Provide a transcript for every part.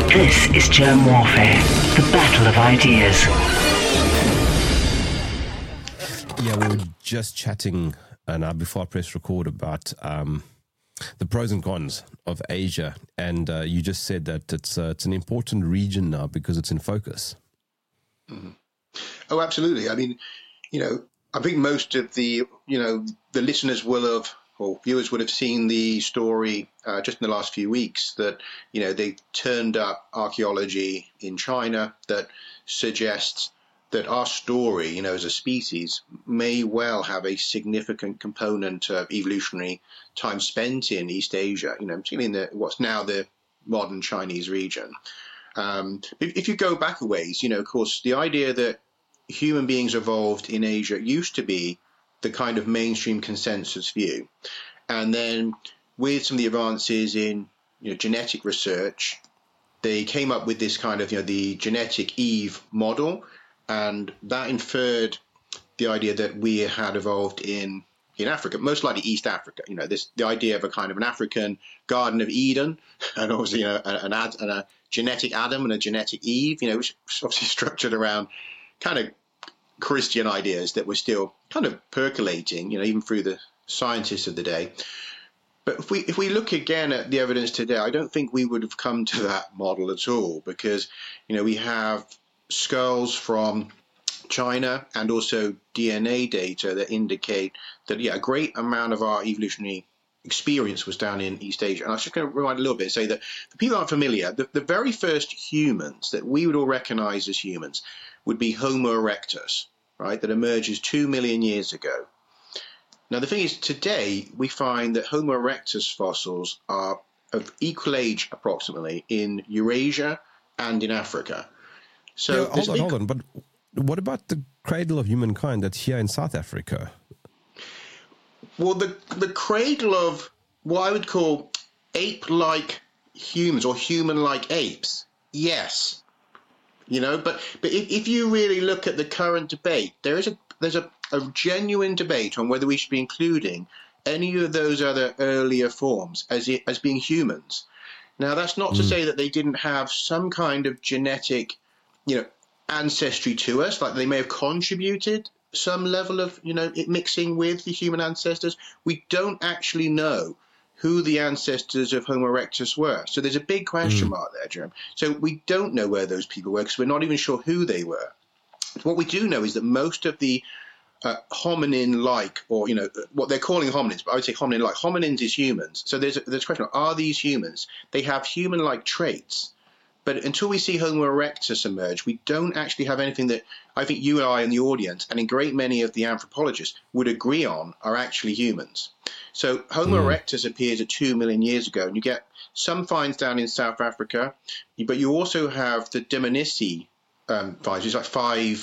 This is Germ Warfare, the battle of ideas. Yeah, we were just chatting before I press record about the pros and cons of Asia, and you just said that it's an important region now because it's in focus. Mm-hmm. Oh, absolutely. I mean, I think most of the listeners will have, or viewers would have seen the story just in the last few weeks that, they turned up archaeology in China that suggests that our story, as a species, may well have a significant component of evolutionary time spent in East Asia, particularly in what's now the modern Chinese region. If you go back a ways, of course, the idea that human beings evolved in Asia used to be the kind of mainstream consensus view. And then with some of the advances in genetic research, they came up with this kind of, the genetic Eve model. And that inferred the idea that we had evolved in Africa, most likely East Africa. The idea of a kind of an African Garden of Eden, and obviously a genetic Adam and a genetic Eve, which was obviously structured around kind of Christian ideas that were still kind of percolating, even through the scientists of the day. But if we look again at the evidence today, I don't think we would have come to that model at all, because we have skulls from China and also DNA data that indicate that a great amount of our evolutionary experience was down in East Asia. And I was just going to rewind a little bit and say that for people who aren't familiar, the very first humans that we would all recognize as humans would be Homo erectus, right, that emerges 2 million years ago. Now, the thing is, today we find that Homo erectus fossils are of equal age approximately in Eurasia and in Africa. So hold on. But what about the cradle of humankind that's here in South Africa? Well, the cradle of what I would call ape-like humans or human-like apes, yes. But if you really look at the current debate, there's a genuine debate on whether we should be including any of those other earlier forms as being humans. Now, that's not to say that they didn't have some kind of genetic ancestry to us, like they may have contributed some level of, it mixing with the human ancestors. We don't actually know who the ancestors of Homo erectus were. So there's a big question mark there, Jerome. So we don't know where those people were because we're not even sure who they were. What we do know is that most of the hominin-like, or, what they're calling hominins, but I would say hominin-like. Hominins is humans. So there's a question of, are these humans? They have human-like traits. But until we see Homo erectus emerge, we don't actually have anything that I think you and I and the audience, and a great many of the anthropologists, would agree on are actually humans. So Homo erectus appears at 2 million years ago, and you get some finds down in South Africa, but you also have the Dmanisi finds, which is like 5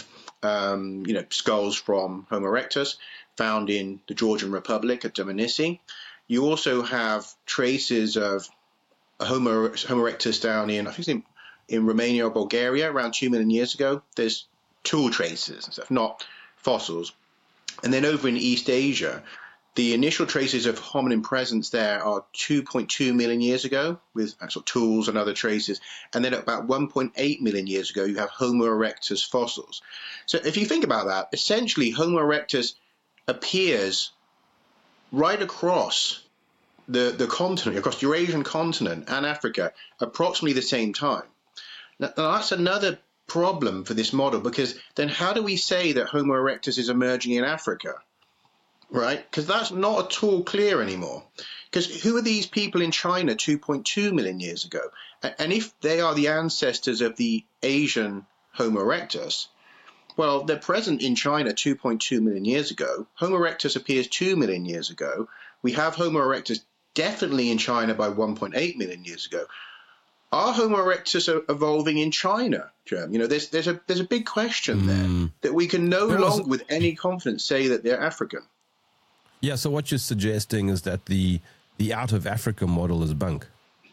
skulls from Homo erectus found in the Georgian Republic at Dmanisi. You also have traces of Homo erectus down in, I think it's in Romania or Bulgaria around 2 million years ago. There's tool traces and stuff, not fossils. And then over in East Asia, the initial traces of hominin presence there are 2.2 million years ago with actual tools and other traces. And then about 1.8 million years ago, you have Homo erectus fossils. So if you think about that, essentially Homo erectus appears right across the continent, across the Eurasian continent and Africa, approximately the same time. Now that's another problem for this model, because then how do we say that Homo erectus is emerging in Africa, right? Because that's not at all clear anymore. Because who are these people in China 2.2 million years ago? And if they are the ancestors of the Asian Homo erectus, well, they're present in China 2.2 million years ago. Homo erectus appears 2 million years ago. We have Homo erectus definitely in China by 1.8 million years ago. Are Homo erectus evolving in China, Jerm? There's a big question there that we can no longer with any confidence say that they're African. Yeah, so what you're suggesting is that the out of Africa model is bunk.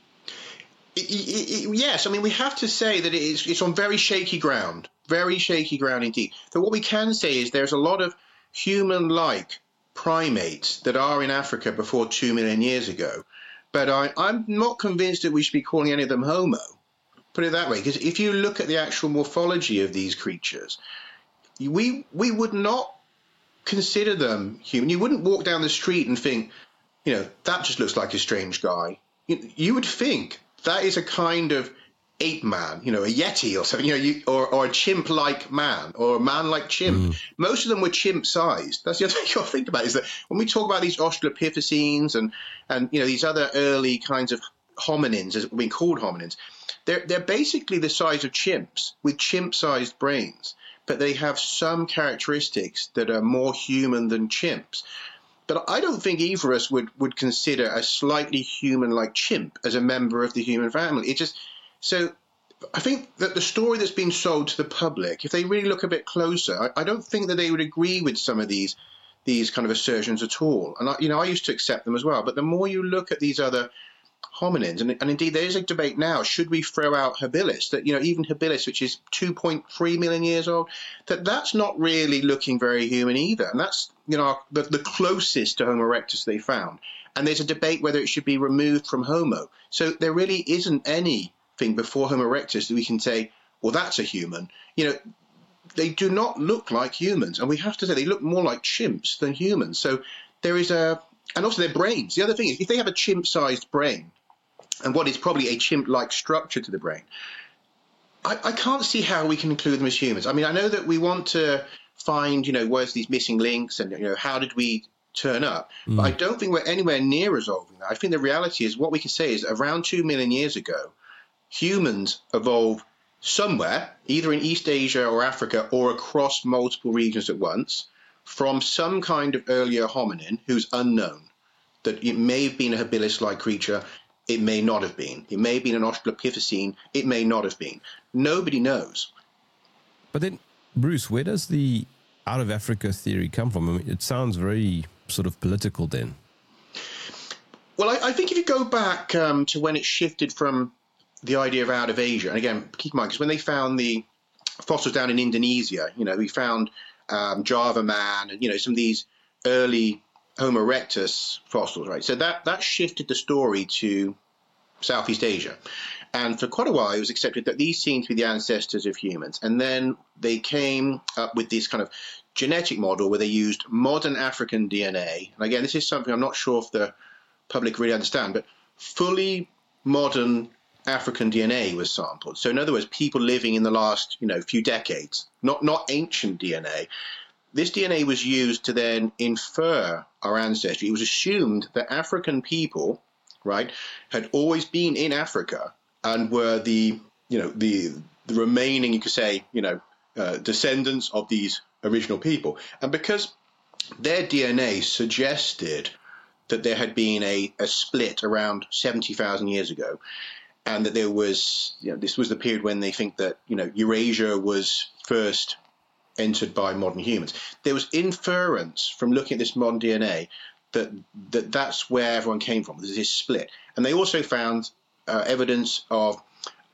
Yes, I mean, we have to say that it's on very shaky ground indeed. So what we can say is there's a lot of human-like primates that are in Africa before 2 million years ago. But I'm not convinced that we should be calling any of them Homo. put it that way, because if you look at the actual morphology of these creatures, we would not consider them human. You wouldn't walk down the street and think, that just looks like a strange guy. You would think that is a kind of ape man, a yeti or something, or a chimp-like man, or a man like chimp. Most of them were chimp-sized. That's the other thing you got to think about, is that when we talk about these Australopithecines and these other early kinds of hominins, as being called hominins, they're basically the size of chimps with chimp-sized brains, but they have some characteristics that are more human than chimps. But I don't think either of us would consider a slightly human-like chimp as a member of the human family. So I think that the story that's been sold to the public, if they really look a bit closer, I don't think that they would agree with some of these kind of assertions at all. And I used to accept them as well. But the more you look at these other hominins, and indeed there is a debate now, should we throw out habilis, that even habilis, which is 2.3 million years old, that's not really looking very human either. And that's the closest to Homo erectus they found. And there's a debate whether it should be removed from Homo. So there really isn't anything before Homo erectus that we can say, well, that's a human. They do not look like humans, and we have to say they look more like chimps than humans. So there is and also their brains. The other thing is, if they have a chimp-sized brain and what is probably a chimp-like structure to the brain, I can't see how we can include them as humans. I mean, I know that we want to find, where's these missing links and, how did we turn up? But I don't think we're anywhere near resolving that. I think the reality is what we can say is around 2 million years ago, humans evolved somewhere, either in East Asia or Africa or across multiple regions at once, from some kind of earlier hominin who's unknown. That it may have been a habilis-like creature, it may not have been. It may have been an Australopithecine, it may not have been. Nobody knows. But then, Bruce, where does the out of Africa theory come from? I mean, it sounds very sort of political then. Well, I think if you go back to when it shifted from the idea of out of Asia, and again, keep in mind, because when they found the fossils down in Indonesia, we found Java man and, some of these early Homo erectus fossils, right? So that shifted the story to Southeast Asia. And for quite a while, it was accepted that these seemed to be the ancestors of humans. And then they came up with this kind of genetic model where they used modern African DNA. And again, this is something I'm not sure if the public really understand, but fully modern African DNA was sampled. So in other words, people living in the last, few decades, not ancient DNA. This DNA was used to then infer our ancestry. It was assumed that African people, right, had always been in Africa and were the remaining, you could say, descendants of these original people. And because their DNA suggested that there had been a split around 70,000 years ago, and that there was, this was the period when they think that, Eurasia was first entered by modern humans. There was inference from looking at this modern DNA that's where everyone came from. There's this split. And they also found evidence of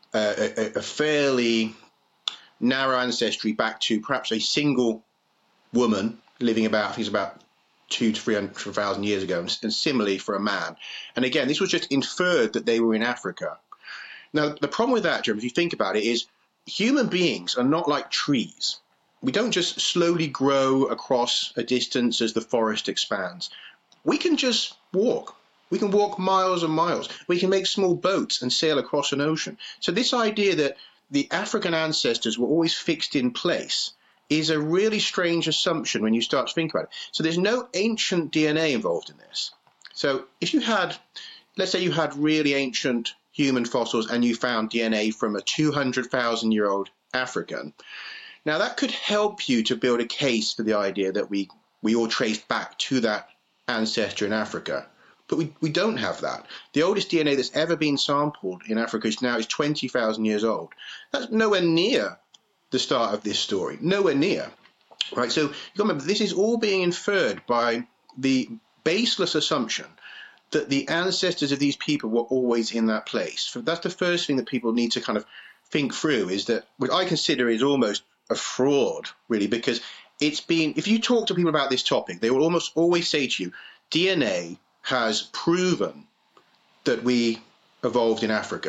a fairly narrow ancestry back to perhaps a single woman living about 200,000 to 300,000 years ago, and similarly for a man. And again, this was just inferred that they were in Africa. Now, the problem with that, Jeremy, if you think about it, is human beings are not like trees. We don't just slowly grow across a distance as the forest expands. We can just walk. We can walk miles and miles. We can make small boats and sail across an ocean. So this idea that the African ancestors were always fixed in place is a really strange assumption when you start to think about it. So there's no ancient DNA involved in this. So if you had, let's say you had really ancient human fossils and you found DNA from a 200,000-year-old African, now that could help you to build a case for the idea that we all traced back to that ancestor in Africa. But we don't have that. The oldest DNA that's ever been sampled in Africa now is 20,000 years old. That's nowhere near the start of this story. Nowhere near. Right? So you got to remember, this is all being inferred by the baseless assumption that the ancestors of these people were always in that place. So that's the first thing that people need to kind of think through, is that what I consider is almost a fraud, really, because it's been, if you talk to people about this topic, they will almost always say to you, DNA has proven that we evolved in Africa.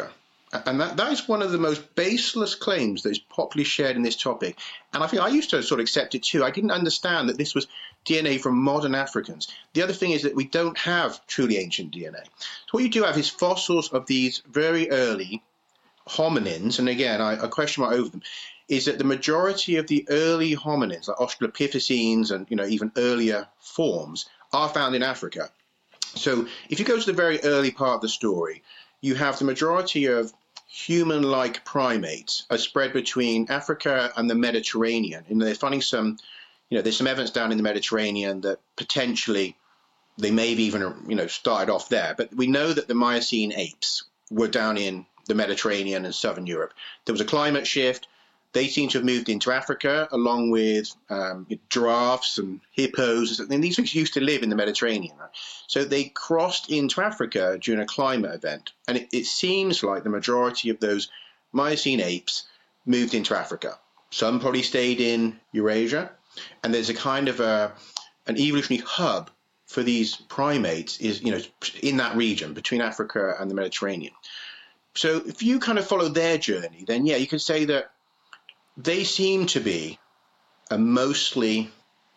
And that is one of the most baseless claims that is popularly shared in this topic. And I think I used to sort of accept it too. I didn't understand that this was DNA from modern Africans. The other thing is that we don't have truly ancient DNA. So what you do have is fossils of these very early hominins, and again, I question mark over them, is that the majority of the early hominins, like Australopithecines and even earlier forms, are found in Africa. So if you go to the very early part of the story, you have the majority of human-like primates are spread between Africa and the Mediterranean. And they're finding there's some evidence down in the Mediterranean that potentially they may have even, started off there. But we know that the Miocene apes were down in the Mediterranean and southern Europe. There was a climate shift. They seem to have moved into Africa along with giraffes and hippos. And these things used to live in the Mediterranean. Right? So they crossed into Africa during a climate event. And it seems like the majority of those Miocene apes moved into Africa. Some probably stayed in Eurasia. And there's a kind of an evolutionary hub for these primates is, in that region between Africa and the Mediterranean. So if you kind of follow their journey, then, you could say that they seem to be a mostly,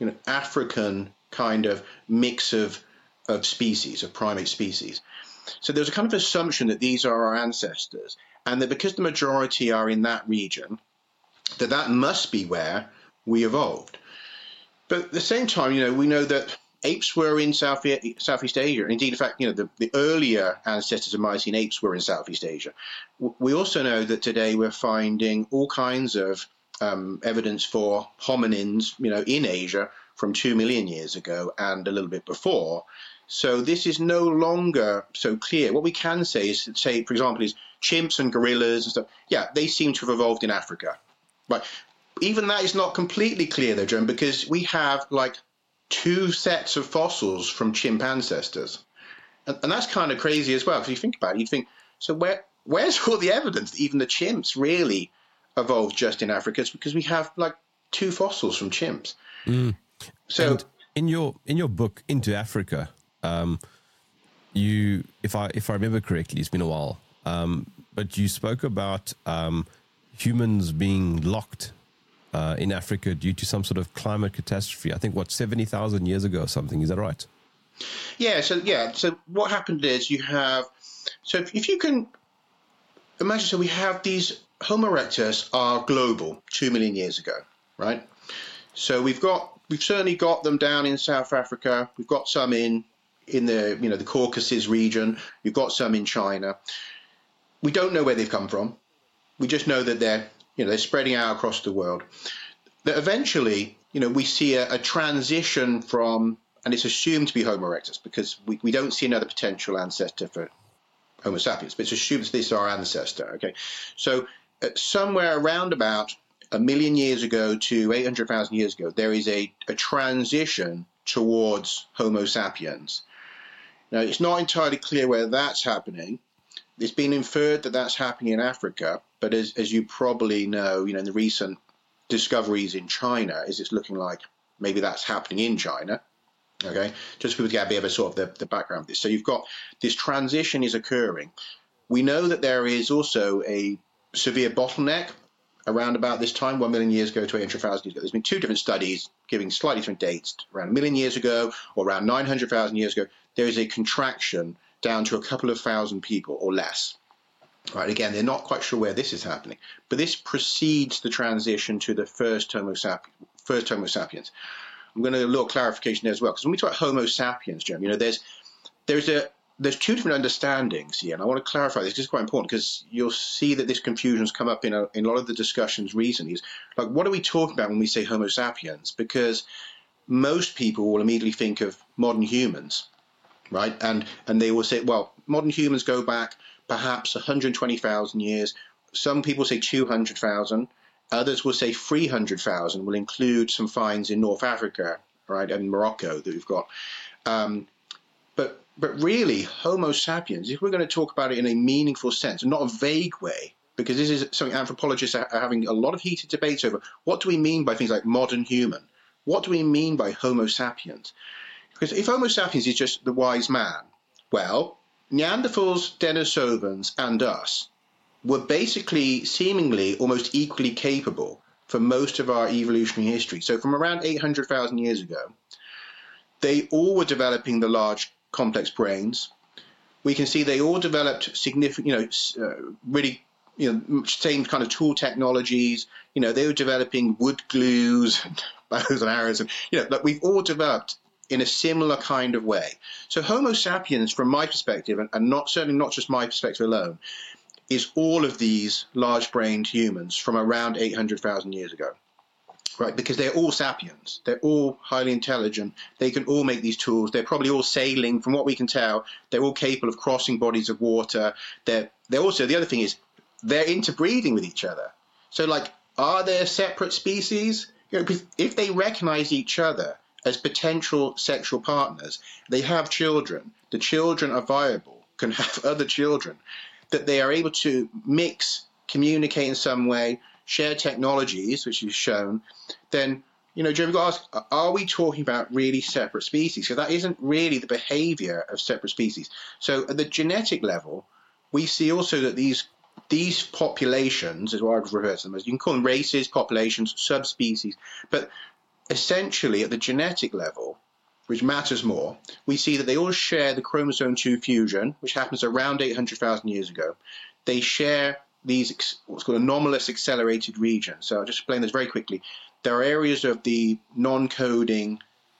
African kind of mix of species, of primate species. So there's a kind of assumption that these are our ancestors, and that because the majority are in that region, that must be where we evolved. But at the same time, we know that apes were in Southeast Asia. Indeed, in fact, the earlier ancestors of Miocene apes were in Southeast Asia. We also know that today we're finding all kinds of evidence for hominins, in Asia from 2 million years ago and a little bit before. So this is no longer so clear. What we can say is, for example, is chimps and gorillas and stuff. Yeah, they seem to have evolved in Africa. But even that is not completely clear, though, John, because we have like 2 sets of fossils from chimp ancestors. And that's kind of crazy as well, because you think about it, you think, so where's all the evidence that even the chimps really evolved just in Africa? It's because we have like 2 fossils from chimps. So and in your book, Into Africa, you, if I remember correctly, it's been a while, but you spoke about humans being locked in Africa due to some sort of climate catastrophe. I think 70,000 years ago or something. Is that right? Yeah. So what happened is if you can imagine, so we have these Homo erectus are global 2 million years ago, right? So we've certainly got them down in South Africa. We've got some in the the Caucasus region. We've got some in China. We don't know where they've come from. We just know that they're spreading out across the world. That eventually, we see a transition from, and it's assumed to be Homo erectus because we don't see another potential ancestor for Homo sapiens, but it's assumed this is our ancestor. Okay, so somewhere around about 1 million years ago to 800,000 years ago, there is a transition towards Homo sapiens. Now, it's not entirely clear where that's happening. It's been inferred that that's happening in Africa, but as you probably know, in the recent discoveries in China, it's looking like maybe that's happening in China. Okay, just for people to get a bit of a sort of the background of this. So you've got this transition is occurring. We know that there is also a severe bottleneck around about this time, 1 million years ago to 800,000 years ago. There's been 2 different studies giving slightly different dates. Around 1 million years ago or around 900,000 years ago, there is a contraction down to a couple of thousand people or less. Right, again, they're not quite sure where this is happening, but this precedes the transition to the first Homo sapiens. I'm going to do a little clarification there as well, because when we talk about Homo sapiens, Jim, there's 2 different understandings here, and I want to clarify this. This is quite important because you'll see that this confusion has come up in a lot of the discussions recently. Is like, what are we talking about when we say Homo sapiens? Because most people will immediately think of modern humans, right? And they will say, well, modern humans go back perhaps 120,000 years. Some people say 200,000. Others will say 300,000, will include some finds in North Africa, right, and Morocco that we've got. But really, Homo sapiens, if we're going to talk about it in a meaningful sense, and not a vague way, because this is something anthropologists are having a lot of heated debates over. What do we mean by things like modern human? What do we mean by Homo sapiens? Because if Homo sapiens is just the wise man, well, Neanderthals, Denisovans, and us were basically seemingly almost equally capable for most of our evolutionary history. So from around 800,000 years ago, they all were developing the large complex brains. We can see they all developed significant, really, same kind of tool technologies. They were developing wood glues, bows and arrows, and like we've all developed in a similar kind of way. So Homo sapiens, from my perspective, and certainly not just my perspective alone, is all of these large-brained humans from around 800,000 years ago, right? Because they're all sapiens. They're all highly intelligent. They can all make these tools. They're probably all sailing. From what we can tell, they're all capable of crossing bodies of water. They're also, the other thing is, they're interbreeding with each other. So, like, are there separate species? If they recognize each other as potential sexual partners, they have children. The children are viable, can have other children, that they are able to mix, communicate in some way, share technologies, which is shown, then, Joe, we've got to ask, are we talking about really separate species? So that isn't really the behavior of separate species. So at the genetic level, we see also that these populations, is what I would refer to them as, you can call them races, populations, subspecies, but essentially at the genetic level, which matters more, we see that they all share the chromosome 2 fusion, which happens around 800,000 years ago. They share these what's called anomalous accelerated regions. So I'll just explain this very quickly. There are areas of the non-coding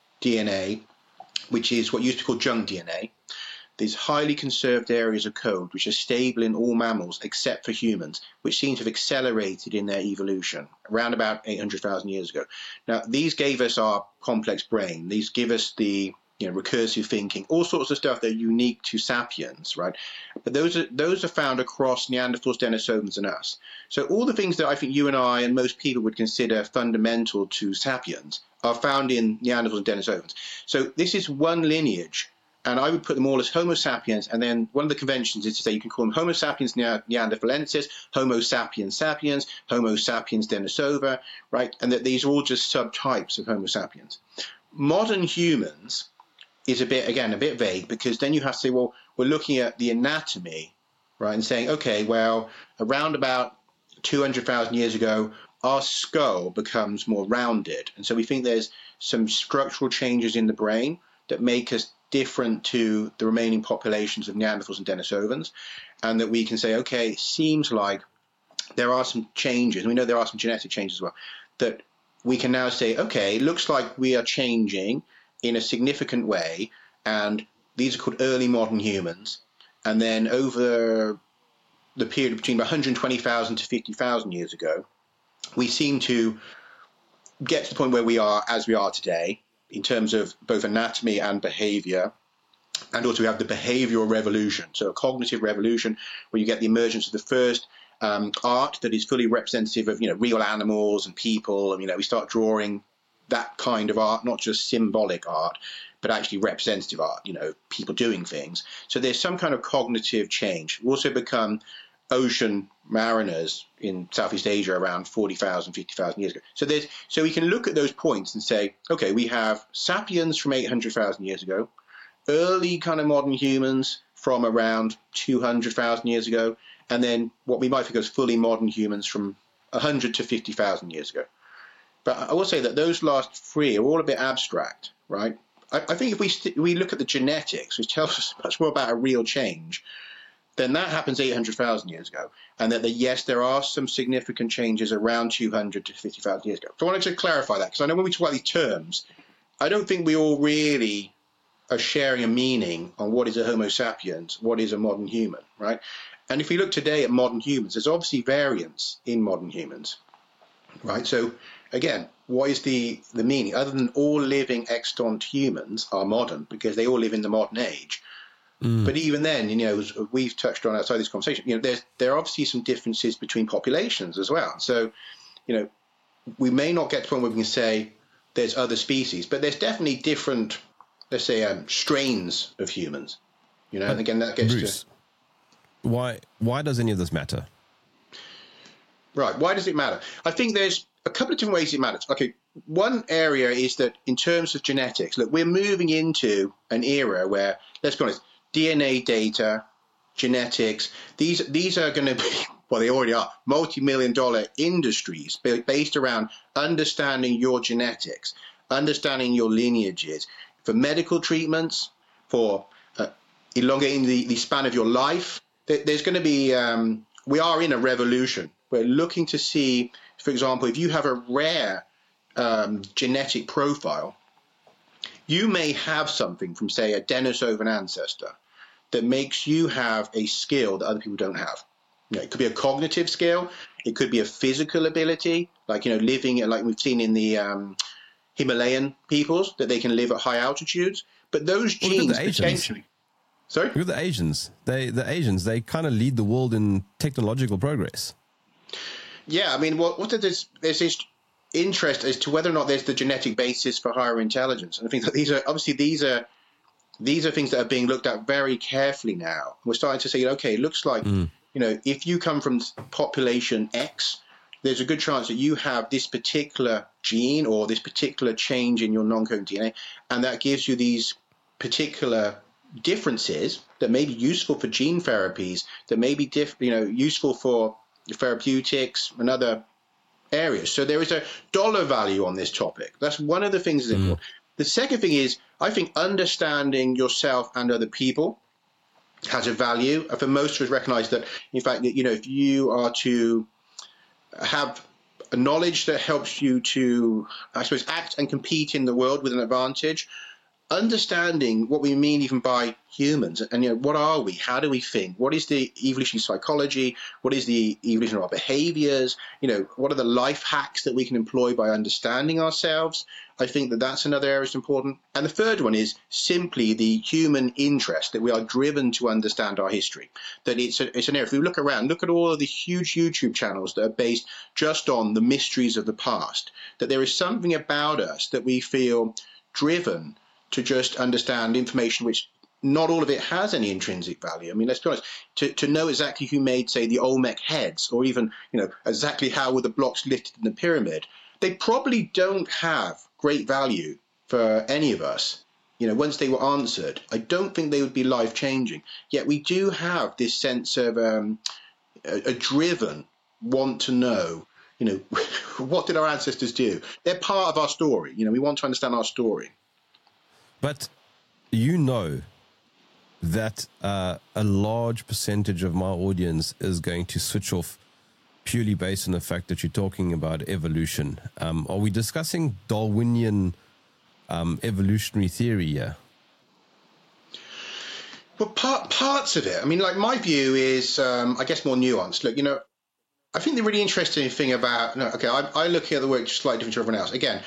DNA, which is what used to be called junk DNA. These highly conserved areas of code, which are stable in all mammals except for humans, which seem to have accelerated in their evolution around about 800,000 years ago. Now, these gave us our complex brain. These give us the recursive thinking, all sorts of stuff that are unique to sapiens, right? But those are found across Neanderthals, Denisovans, and us. So all the things that I think you and I and most people would consider fundamental to sapiens are found in Neanderthals and Denisovans. So this is one lineage. And I would put them all as Homo sapiens, and then one of the conventions is to say you can call them Homo sapiens neanderthalensis, Homo sapiens sapiens, Homo sapiens denisova, right? And that these are all just subtypes of Homo sapiens. Modern humans is a bit vague, because then you have to say, well, we're looking at the anatomy, right, and saying, okay, well, around about 200,000 years ago, our skull becomes more rounded. And so we think there's some structural changes in the brain that make us different to the remaining populations of Neanderthals and Denisovans, and that we can say, okay, it seems like there are some changes, and we know there are some genetic changes as well, that we can now say, okay, it looks like we are changing in a significant way, and these are called early modern humans, and then over the period between 120,000 to 50,000 years ago, we seem to get to the point where we are as we are today, in terms of both anatomy and behavior. And also we have the behavioral revolution, so a cognitive revolution, where you get the emergence of the first art that is fully representative of real animals and people, and we start drawing that kind of art, not just symbolic art, but actually representative art, people doing things. So there's some kind of cognitive change. We also become ocean mariners in Southeast Asia around 40,000, 50,000 years ago. So we can look at those points and say, okay, we have sapiens from 800,000 years ago, early kind of modern humans from around 200,000 years ago, and then what we might think of as fully modern humans from 100 to 50,000 years ago. But I will say that those last three are all a bit abstract, right? I think if we look at the genetics, which tells us much more about a real change, then that happens 800,000 years ago. And that, yes, there are some significant changes around 200 to 50,000 years ago. So I wanted to clarify that, because I know when we talk about these terms, I don't think we all really are sharing a meaning on what is a Homo sapiens, what is a modern human, right? And if we look today at modern humans, there's obviously variance in modern humans, right? So again, what is the meaning? Other than all living extant humans are modern, because they all live in the modern age. But even then, as we've touched on outside this conversation, there are obviously some differences between populations as well. So, we may not get to the point where we can say there's other species, but there's definitely different, let's say, strains of humans. And again, that gets Bruce, to why does any of this matter? Right. Why does it matter? I think there's a couple of different ways it matters. Okay. One area is that in terms of genetics, look, we're moving into an era where, let's be honest, DNA data, genetics, these are going to be well, they already are, multi-million-dollar industries based around understanding your genetics, understanding your lineages, for medical treatments, for elongating the span of your life. There's going to be, we are in a revolution. We're looking to see, for example, if you have a rare genetic profile, you may have something from, say, a Denisovan ancestor that makes you have a skill that other people don't have. You know, it could be a cognitive skill. It could be a physical ability, like, you know, living, like we've seen in the Himalayan peoples, that they can live at high altitudes. But those genes potentially... Sorry? Look at the Asians. The Asians, they kind of lead the world in technological progress. Yeah, I mean, there's this interest as to whether or not there's the genetic basis for higher intelligence. And I think that these are things that are being looked at very carefully now. We're starting to say, okay, it looks like, you know, if you come from population X, there's a good chance that you have this particular gene or this particular change in your non-coding DNA, and that gives you these particular differences that may be useful for gene therapies, that may be useful for therapeutics and other areas. So there is a dollar value on this topic. That's one of the things that's important. The second thing is, I think understanding yourself and other people has a value. For most of us recognize that, in fact, that, you know, if you are to have a knowledge that helps you to, I suppose, act and compete in the world with an advantage, understanding what we mean even by humans, and, you know, what are we? How do we think? What is the evolutionary psychology? What is the evolution of our behaviors? You know, what are the life hacks that we can employ by understanding ourselves? I think that that's another area that's important. And the third one is simply the human interest, that we are driven to understand our history, that it's an area. If we look around, look at all of the huge YouTube channels that are based just on the mysteries of the past, that there is something about us that we feel driven to just understand information which not all of it has any intrinsic value. I mean, let's be honest, to know exactly who made, say, the Olmec heads, or even, you know, exactly how were the blocks lifted in the pyramid, they probably don't have great value for any of us. You know, once they were answered, I don't think they would be life-changing. Yet we do have this sense of a driven want to know, you know, what did our ancestors do? They're part of our story. You know, we want to understand our story. But you know that a large percentage of my audience is going to switch off purely based on the fact that you're talking about evolution. Are we discussing Darwinian evolutionary theory here? Well, parts of it. I mean, like, my view is, I guess, more nuanced. Look, you know, I think the really interesting thing about, I look at the work just slightly different to everyone else. Again,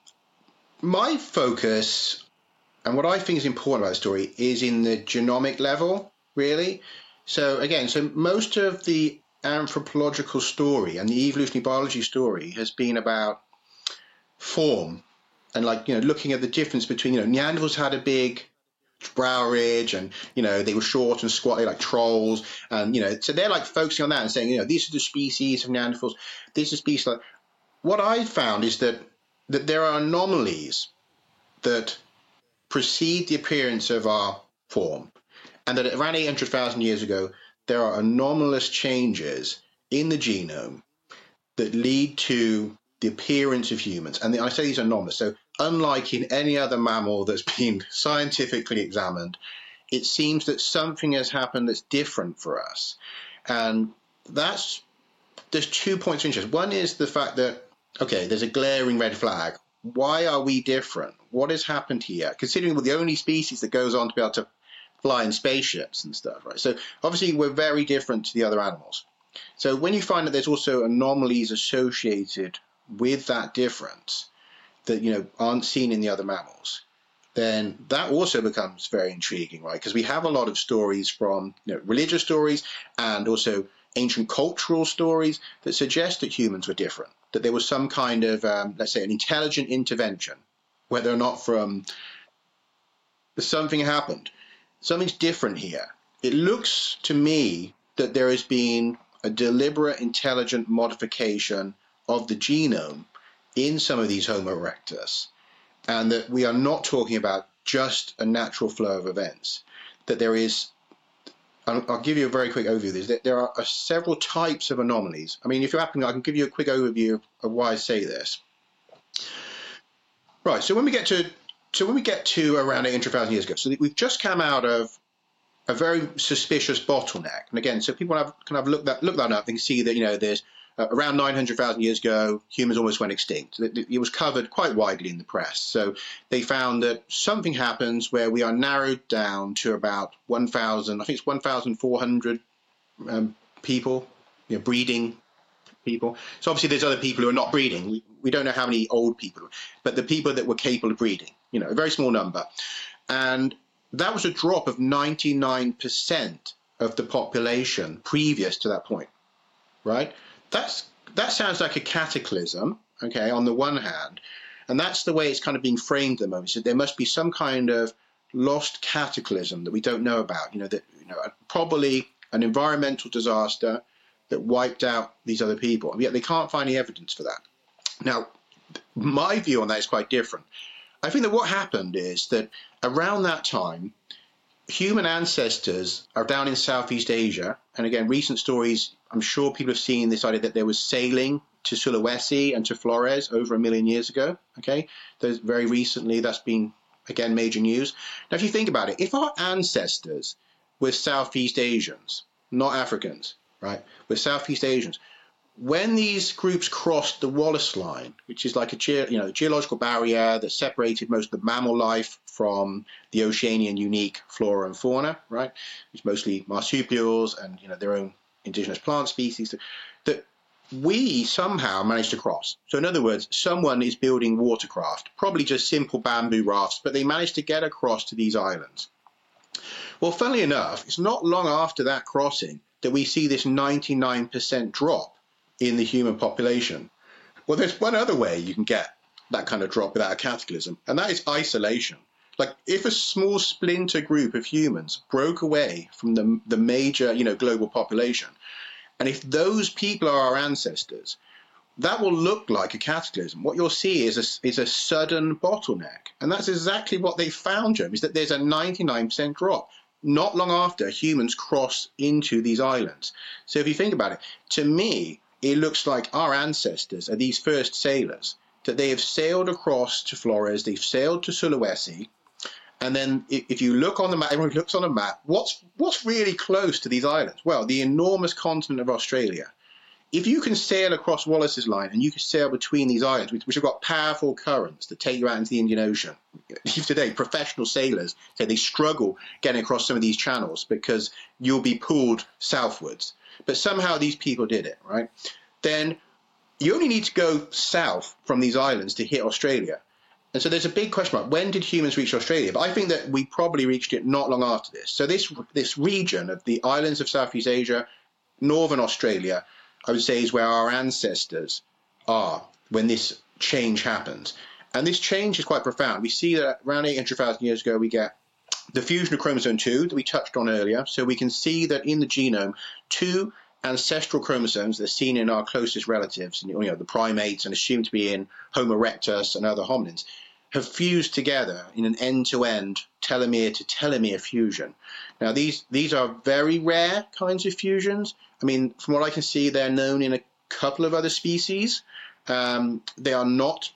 my focus, and what I think is important about the story, is in the genomic level, really. So again, most of the anthropological story and the evolutionary biology story has been about form and, like, you know, looking at the difference between, you know, Neanderthals had a big brow ridge, and, you know, they were short and squatty like trolls, and, you know, so they're like focusing on that and saying, you know, these are the species of Neanderthals, this is species like. What I found is that there are anomalies that precede the appearance of our form, and that around 800,000 years ago, there are anomalous changes in the genome that lead to the appearance of humans. And I say these are anomalous. So unlike in any other mammal that's been scientifically examined, it seems that something has happened that's different for us. And there's 2 points of interest. One is the fact that, okay, there's a glaring red flag. Why are we different? What has happened here? Considering we're the only species that goes on to be able to fly in spaceships and stuff, right? So obviously we're very different to the other animals. So when you find that there's also anomalies associated with that difference that, you know, aren't seen in the other mammals, then that also becomes very intriguing, right? Because we have a lot of stories from, you know, religious stories and also ancient cultural stories that suggest that humans were different, that there was some kind of, let's say, an intelligent intervention, whether or not from something happened. Something's different here. It looks to me that there has been a deliberate, intelligent modification of the genome in some of these Homo erectus, and that we are not talking about just a natural flow of events, that there is I'll give you a very quick overview of this. There are several types of anomalies. I mean, if you're happy, I can give you a quick overview of why I say this. Right. So when we get to around 800,000 years ago, so we've just come out of a very suspicious bottleneck. And again, so people have look that up. They can see that there's around 900,000 years ago, humans almost went extinct. It was covered quite widely in the press. So they found that something happens where we are narrowed down to about 1,000. I think it's 1,400 people, breeding people. So obviously there's other people who are not breeding. We don't know how many old people, but the people that were capable of breeding, a very small number. And that was a drop of 99% of the population previous to that point, right? That sounds like a cataclysm, okay, on the one hand, and that's the way it's kind of being framed at the moment. So there must be some kind of lost cataclysm that we don't know about, probably an environmental disaster that wiped out these other people, and yet they can't find any evidence for that. Now, my view on that is quite different. I think that what happened is that around that time, human ancestors are down in Southeast Asia. And again, recent stories, I'm sure people have seen this idea that there was sailing to Sulawesi and to Flores over 1 million years ago. Okay, very recently, that's been, again, major news. Now, if you think about it, if our ancestors were Southeast Asians, not Africans, right, were Southeast Asians, when these groups crossed the Wallace Line, which is like a geological barrier that separated most of the mammal life from the Oceanian unique flora and fauna, right? It's mostly marsupials and their own indigenous plant species that we somehow managed to cross. So in other words, someone is building watercraft, probably just simple bamboo rafts, but they managed to get across to these islands. Well, funnily enough, it's not long after that crossing that we see this 99% drop in the human population. Well, there's one other way you can get that kind of drop without a cataclysm, and that is isolation. Like if a small splinter group of humans broke away from the major, global population, and if those people are our ancestors, that will look like a cataclysm. What you'll see is a sudden bottleneck, and that's exactly what they found, Jim, is that there's a 99% drop not long after humans cross into these islands. So if you think about it, to me, it looks like our ancestors are these first sailors, that they have sailed across to Flores, they've sailed to Sulawesi, and then if you look on the map, everyone looks on the map, what's really close to these islands? Well, the enormous continent of Australia. If you can sail across Wallace's Line and you can sail between these islands, which have got powerful currents that take you out into the Indian Ocean, today professional sailors say they struggle getting across some of these channels because you'll be pulled southwards. But somehow these people did it, right? Then you only need to go south from these islands to hit Australia. And so there's a big question mark. When did humans reach Australia? But I think that we probably reached it not long after this. So this region of the islands of Southeast Asia, northern Australia, I would say is where our ancestors are when this change happens. And this change is quite profound. We see that around 800,000 years ago, we get the fusion of chromosome 2 that we touched on earlier. So we can see that in the genome, 2 ancestral chromosomes that are seen in our closest relatives, the primates and assumed to be in Homo erectus and other hominins, have fused together in an end-to-end telomere-to-telomere fusion. Now, these are very rare kinds of fusions. I mean, from what I can see, they're known in a couple of other species. They are not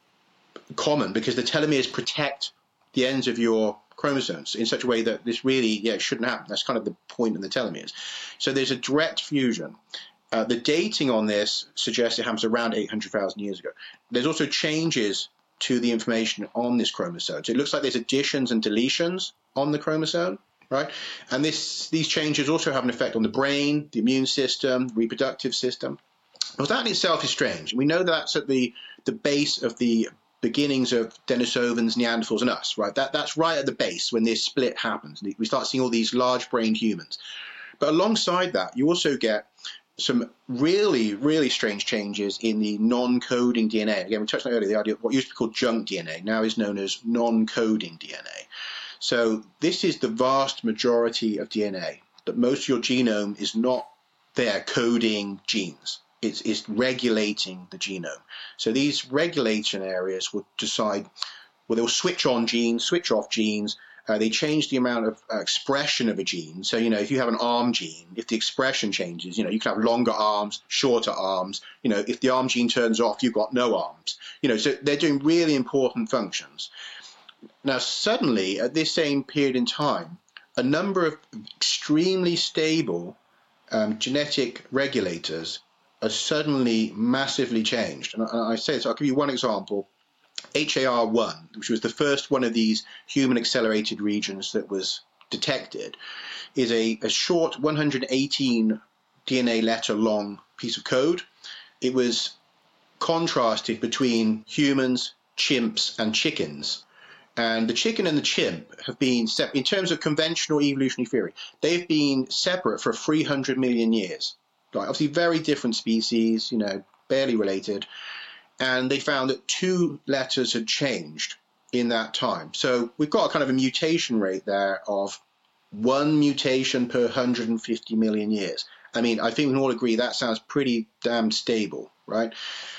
common because the telomeres protect the ends of your chromosomes in such a way that this really, shouldn't happen. That's kind of the point of the telomeres. So there's a direct fusion. The dating on this suggests it happens around 800,000 years ago. There's also changes to the information on this chromosome. So it looks like there's additions and deletions on the chromosome, right? And these changes also have an effect on the brain, the immune system, reproductive system. Well, that in itself is strange. We know that's at the base of the beginnings of Denisovans, Neanderthals, and us, right? That's right at the base when this split happens. We start seeing all these large-brained humans. But alongside that, you also get some really, really strange changes in the non-coding DNA. Again, we touched on earlier the idea of what used to be called junk DNA, now is known as non-coding DNA. So this is the vast majority of DNA, that most of your genome is not there coding genes. It's regulating the genome. So these regulation areas will decide, well, they'll switch on genes, switch off genes, They change the amount of expression of a gene. So, if you have an arm gene, if the expression changes, you can have longer arms, shorter arms. If the arm gene turns off, you've got no arms. So they're doing really important functions. Now, suddenly, at this same period in time, a number of extremely stable genetic regulators are suddenly massively changed. And I say this, I'll give you one example. HAR1, which was the first one of these human accelerated regions that was detected, is a short 118 DNA letter long piece of code. It was contrasted between humans, chimps, and chickens. And the chicken and the chimp have been, in terms of conventional evolutionary theory, they've been separate for 300 million years. Right? Obviously, very different species, barely related. And they found that 2 letters had changed in that time. So we've got a kind of a mutation rate there of 1 mutation per 150 million years. I mean, I think we can all agree that sounds pretty damn stable, right?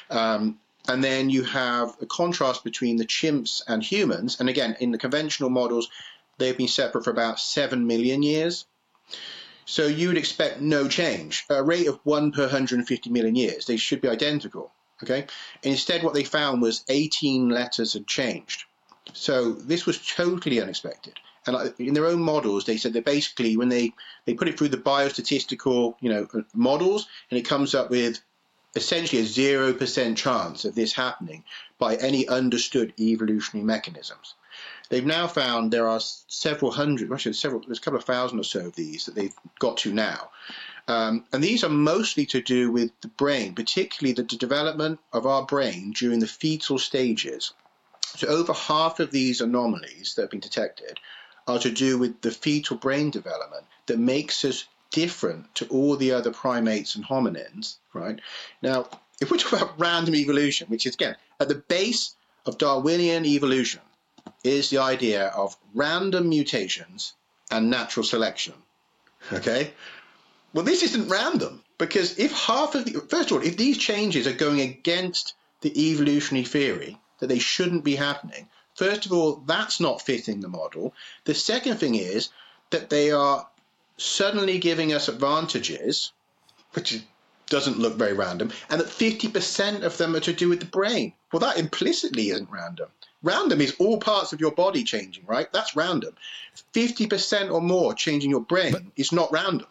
And then you have a contrast between the chimps and humans. And again, in the conventional models, they've been separate for about 7 million years. So you would expect no change. A rate of 1 per 150 million years, they should be identical. Okay. Instead, what they found was 18 letters had changed. So this was totally unexpected. And in their own models, they said that basically when they put it through the biostatistical, models, and it comes up with essentially a 0% chance of this happening by any understood evolutionary mechanisms. They've now found there are several hundred, actually there's a couple of thousand or so of these that they've got to now. And these are mostly to do with the brain, particularly the development of our brain during the fetal stages. So over half of these anomalies that have been detected are to do with the fetal brain development that makes us different to all the other primates and hominins, right? Now, if we talk about random evolution, which is, again, at the base of Darwinian evolution, is the idea of random mutations and natural selection, okay? Well, this isn't random, because if first of all, if these changes are going against the evolutionary theory that they shouldn't be happening, first of all, that's not fitting the model. The second thing is that they are suddenly giving us advantages, which doesn't look very random, and that 50% of them are to do with the brain. Well, that implicitly isn't random. Random is all parts of your body changing, right? That's random. 50% or more changing your brain is not random.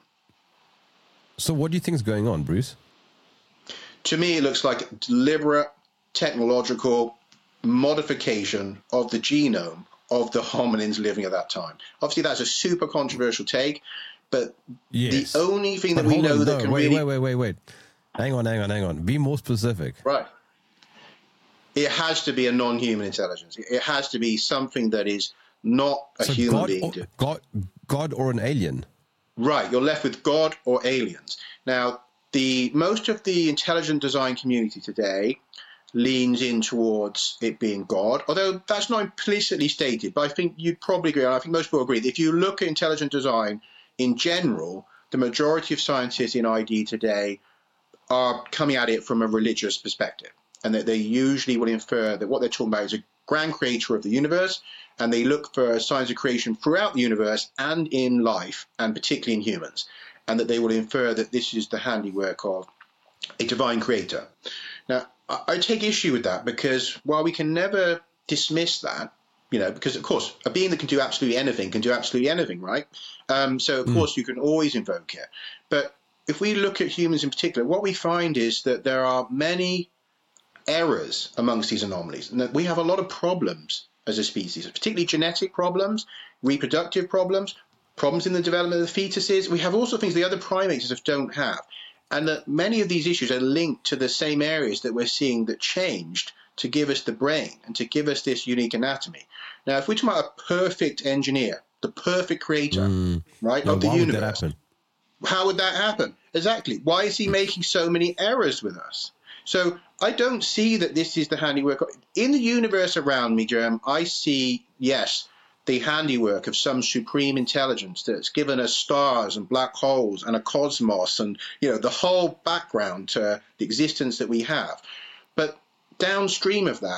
So what do you think is going on, Bruce? To me, it looks like a deliberate technological modification of the genome of the hominins living at that time. Obviously, that's a super controversial take, but yes. The only thing that we know that can really... Wait. Hang on. Be more specific. Right. It has to be a non-human intelligence. It has to be something that is not a human being. God or an alien. Right. You're left with God or aliens. Now, most of the intelligent design community today leans in towards it being God, although that's not implicitly stated, but I think you'd probably agree, and I think most people agree, that if you look at intelligent design in general, the majority of scientists in ID today are coming at it from a religious perspective, and that they usually will infer that what they're talking about is a grand creator of the universe, and they look for signs of creation throughout the universe and in life, and particularly in humans, and that they will infer that this is the handiwork of a divine creator. Now, I take issue with that, because while we can never dismiss that, because of course a being that can do absolutely anything, right? So of course you can always invoke it. But if we look at humans in particular, what we find is that there are many errors amongst these anomalies, and that we have a lot of problems as a species, particularly genetic problems, reproductive problems, problems in the development of the fetuses. We have also things the other primates just don't have. And that many of these issues are linked to the same areas that we're seeing that changed to give us the brain and to give us this unique anatomy. Now, if we're talking about a perfect engineer, the perfect creator, right, of the universe, how would that happen? Exactly. Why is he making so many errors with us? So I don't see that this is the handiwork. In the universe around me, Jerem, I see, yes, the handiwork of some supreme intelligence that's given us stars and black holes and a cosmos and, the whole background to the existence that we have. But downstream of that,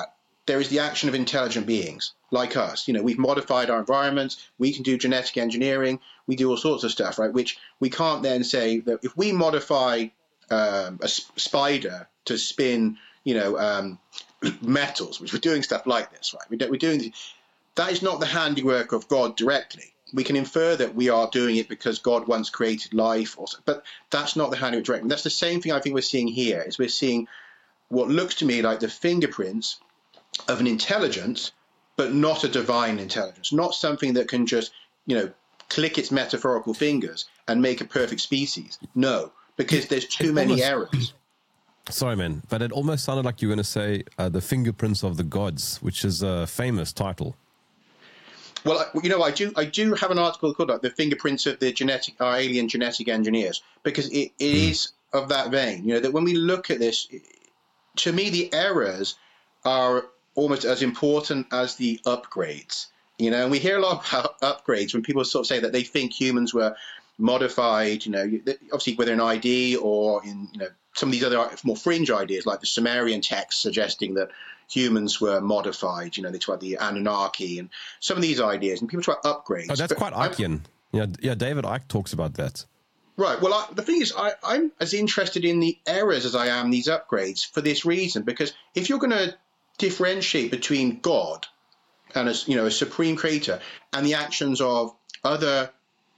there is the action of intelligent beings like us. We've modified our environments. We can do genetic engineering. We do all sorts of stuff, right? Which we can't then say that if we modify a spider to spin, metals, which we're doing stuff like this, right? We're doing that is not the handiwork of God directly. We can infer that we are doing it because God once created life, but that's not the handiwork directly. That's the same thing I think we're seeing here. Is we're seeing what looks to me like the fingerprints of an intelligence, but not a divine intelligence, not something that can just, click its metaphorical fingers and make a perfect species. No, because there's too many errors. Sorry, man, but it almost sounded like you were going to say the fingerprints of the gods, which is a famous title. Well, I do have an article called like, "The Fingerprints of the Alien Genetic Engineers," because it is of that vein. That when we look at this, to me, the errors are almost as important as the upgrades. And we hear a lot about upgrades when people sort of say that they think humans were modified. Obviously whether in ID or in some of these other more fringe ideas, like the Sumerian texts suggesting that humans were modified. They talk about the Anunnaki and some of these ideas, and people talk about upgrades. Oh, that's quite Ickean. Yeah, David Icke talks about that. Right. Well, the thing is, I'm as interested in the errors as I am these upgrades for this reason, because if you're going to differentiate between God and a supreme creator and the actions of other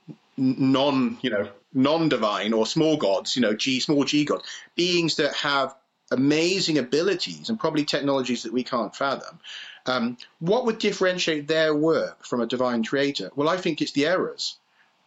non-divine or small gods, small g gods, beings that have amazing abilities and probably technologies that we can't fathom, what would differentiate their work from a divine creator? Well, I think it's the errors.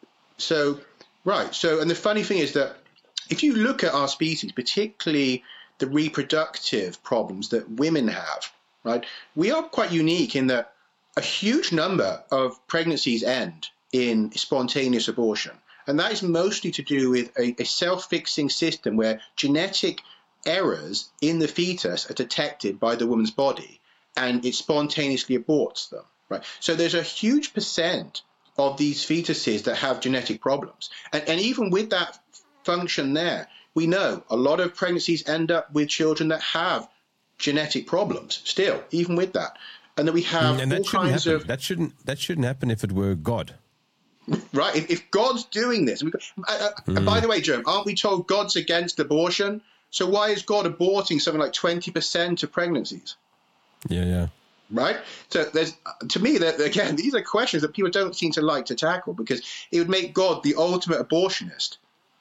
So, and the funny thing is that if you look at our species, particularly the reproductive problems that women have, right, we are quite unique in that a huge number of pregnancies end in spontaneous abortion. And that is mostly to do with a self-fixing system where genetic errors in the fetus are detected by the woman's body and it spontaneously aborts them, right? So there's a huge percent of these fetuses that have genetic problems. And even with that function there, we know a lot of pregnancies end up with children that have genetic problems still, even with that. And that we have and all kinds of... That shouldn't happen if it were God. Right, if God's doing this... By the way, Joe, aren't we told God's against abortion? So why is God aborting something like 20% of pregnancies? Yeah. Right? So to me, again, these are questions that people don't seem to like to tackle because it would make God the ultimate abortionist.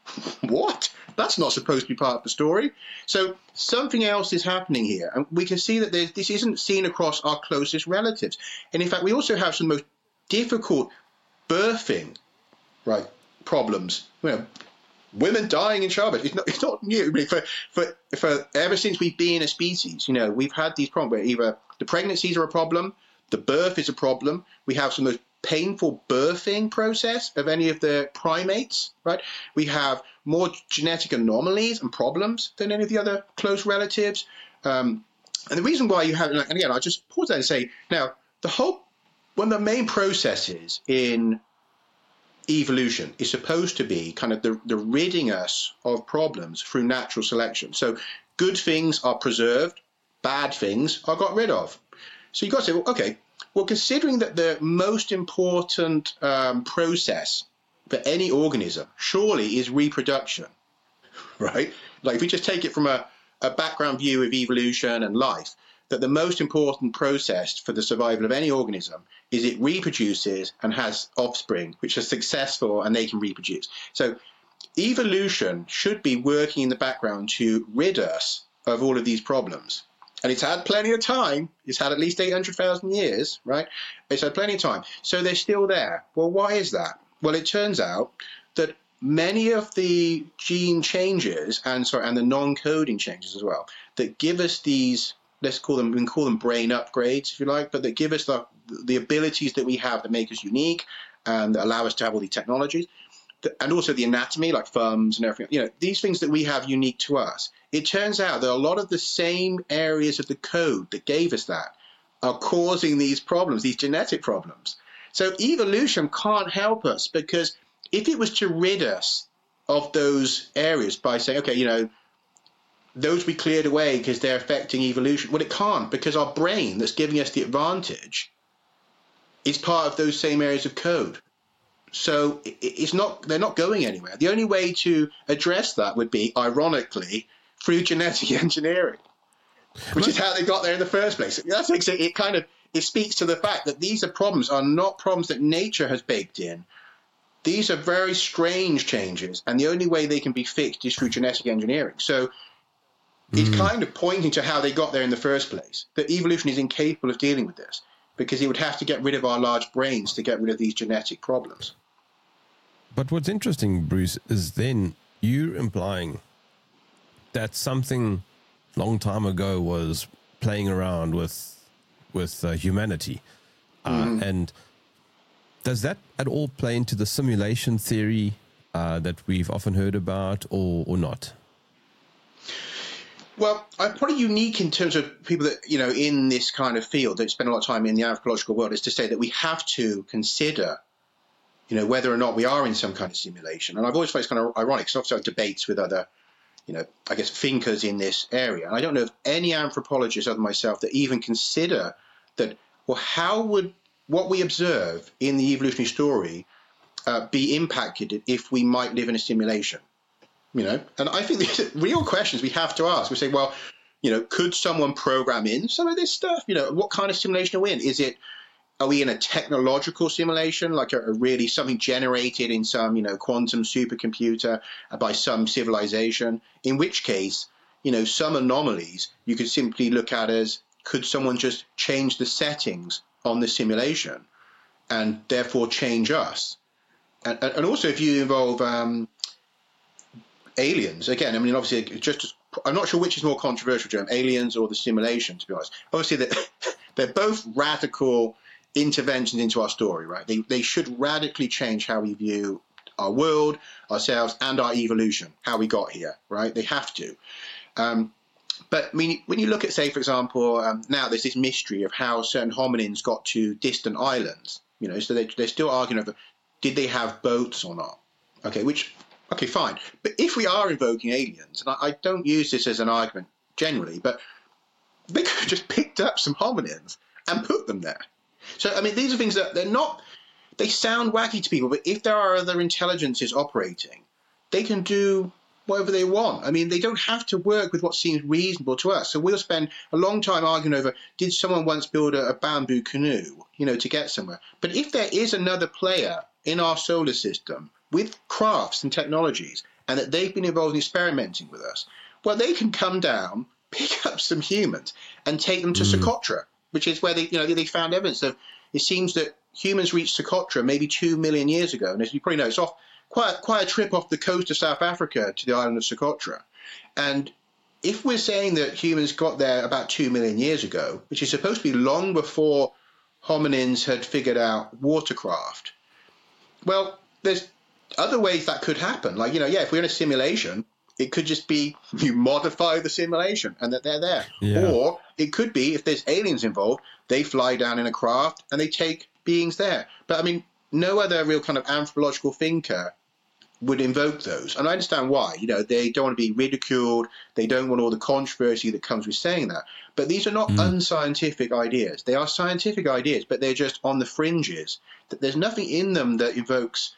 What? That's not supposed to be part of the story. So something else is happening here. And we can see that this isn't seen across our closest relatives. And in fact, we also have some most difficult birthing, right, problems. Women dying in childbirth. It's not new. I mean, for ever since we've been a species, we've had these problems where either the pregnancies are a problem, the birth is a problem. We have some of the most painful birthing process of any of the primates, right? We have more genetic anomalies and problems than any of the other close relatives. And the reason why you have, and again, I'll just pause there and say, now, one of the main processes in evolution is supposed to be kind of the ridding us of problems through natural selection. So good things are preserved, bad things are got rid of. So you've got to say, okay, well, considering that the most important process for any organism surely is reproduction, right? Like if we just take it from a background view of evolution and life, that the most important process for the survival of any organism is it reproduces and has offspring, which are successful and they can reproduce. So evolution should be working in the background to rid us of all of these problems. And it's had plenty of time. It's had at least 800,000 years, right? It's had plenty of time. So they're still there. Well, why is that? Well, it turns out that many of the gene changes and the non-coding changes as well that give us these, we can call them brain upgrades, if you like, but that give us the abilities that we have that make us unique and that allow us to have all these technologies. And also the anatomy, like thumbs and everything, these things that we have unique to us. It turns out that a lot of the same areas of the code that gave us that are causing these problems, these genetic problems. So evolution can't help us because if it was to rid us of those areas by saying, okay, those be cleared away because they're affecting evolution. Well, it can't, because our brain that's giving us the advantage is part of those same areas of code. So it's not, they're not going anywhere. The only way to address that would be, ironically, through genetic engineering, which is how they got there in the first place. That's it speaks to the fact that these are not problems that nature has baked in. These are very strange changes, and the only way they can be fixed is through genetic engineering. So it's kind of pointing to how they got there in the first place, that evolution is incapable of dealing with this, because it would have to get rid of our large brains to get rid of these genetic problems. But what's interesting, Bruce, is then you're implying that something long time ago was playing around with humanity. And does that at all play into the simulation theory that we've often heard about, or not? Well, I'm probably unique in terms of people that, in this kind of field that spend a lot of time in the anthropological world, is to say that we have to consider, whether or not we are in some kind of simulation. And I've always found it's kind of ironic, because obviously I have debates with other, I guess, thinkers in this area. And I don't know of any anthropologists other than myself that even consider that, well, how would what we observe in the evolutionary story be impacted if we might live in a simulation? And I think these are real questions we have to ask. We say, well, could someone program in some of this stuff? What kind of simulation are we in? Are we in a technological simulation, like a really something generated in some, quantum supercomputer by some civilization? In which case, some anomalies you could simply look at as, could someone just change the settings on the simulation and therefore change us? And also, if you involve aliens, again, obviously, I'm not sure which is more controversial, Jerome, aliens or the simulation, to be honest. Obviously, they're both radical interventions into our story, right? They should radically change how we view our world, ourselves, and our evolution, how we got here, right? They have to. But when you look at, say, for example, now there's this mystery of how certain hominins got to distant islands, so they're still arguing over, did they have boats or not? Okay, fine. But if we are invoking aliens, and I don't use this as an argument generally, but they could have just picked up some hominins and put them there. So, these are things that they sound wacky to people, but if there are other intelligences operating, they can do whatever they want. They don't have to work with what seems reasonable to us. So we'll spend a long time arguing over, did someone once build a bamboo canoe, to get somewhere? But if there is another player in our solar system with crafts and technologies, and that they've been involved in experimenting with us, well, they can come down, pick up some humans, and take them to Socotra, which is where they found evidence of. It seems that humans reached Socotra maybe 2 million years ago, and as you probably know, it's off quite a trip off the coast of South Africa to the island of Socotra. And if we're saying that humans got there about 2 million years ago, which is supposed to be long before hominins had figured out watercraft, well, there's other ways that could happen. Like, if we're in a simulation, it could just be you modify the simulation and that they're there. Yeah. Or it could be, if there's aliens involved, they fly down in a craft and they take beings there. But no other real kind of anthropological thinker would invoke those. And I understand why. They don't want to be ridiculed. They don't want all the controversy that comes with saying that. But these are not unscientific ideas. They are scientific ideas, but they're just on the fringes. There's nothing in them that evokes,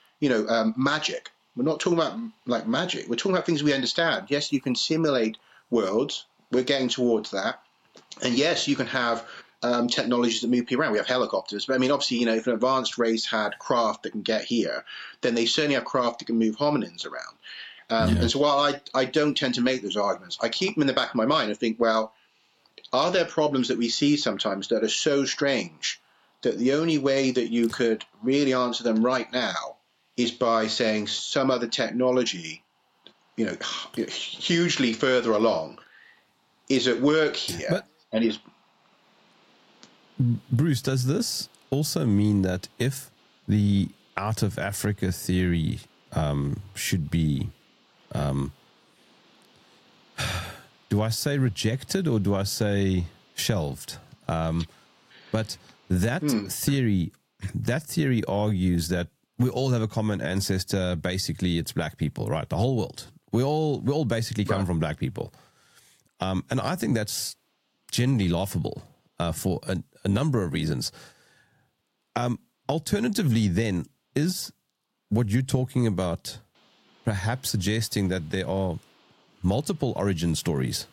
magic. We're not talking about like magic. We're talking about things we understand. Yes, you can simulate worlds. We're getting towards that. And yes, you can have technologies that move people around. We have helicopters. But obviously, if an advanced race had craft that can get here, then they certainly have craft that can move hominins around. And so while I don't tend to make those arguments, I keep them in the back of my mind and think, well, are there problems that we see sometimes that are so strange that the only way that you could really answer them right now is by saying some other technology, hugely further along, is at work here and is. Bruce, does this also mean that if the out of Africa theory should be, do I say rejected or do I say shelved? But that theory argues that we all have a common ancestor. Basically, it's black people, right? The whole world. We all basically come from black people. And I think that's generally laughable for a number of reasons. Alternatively, then, is what you're talking about perhaps suggesting that there are multiple origin stories?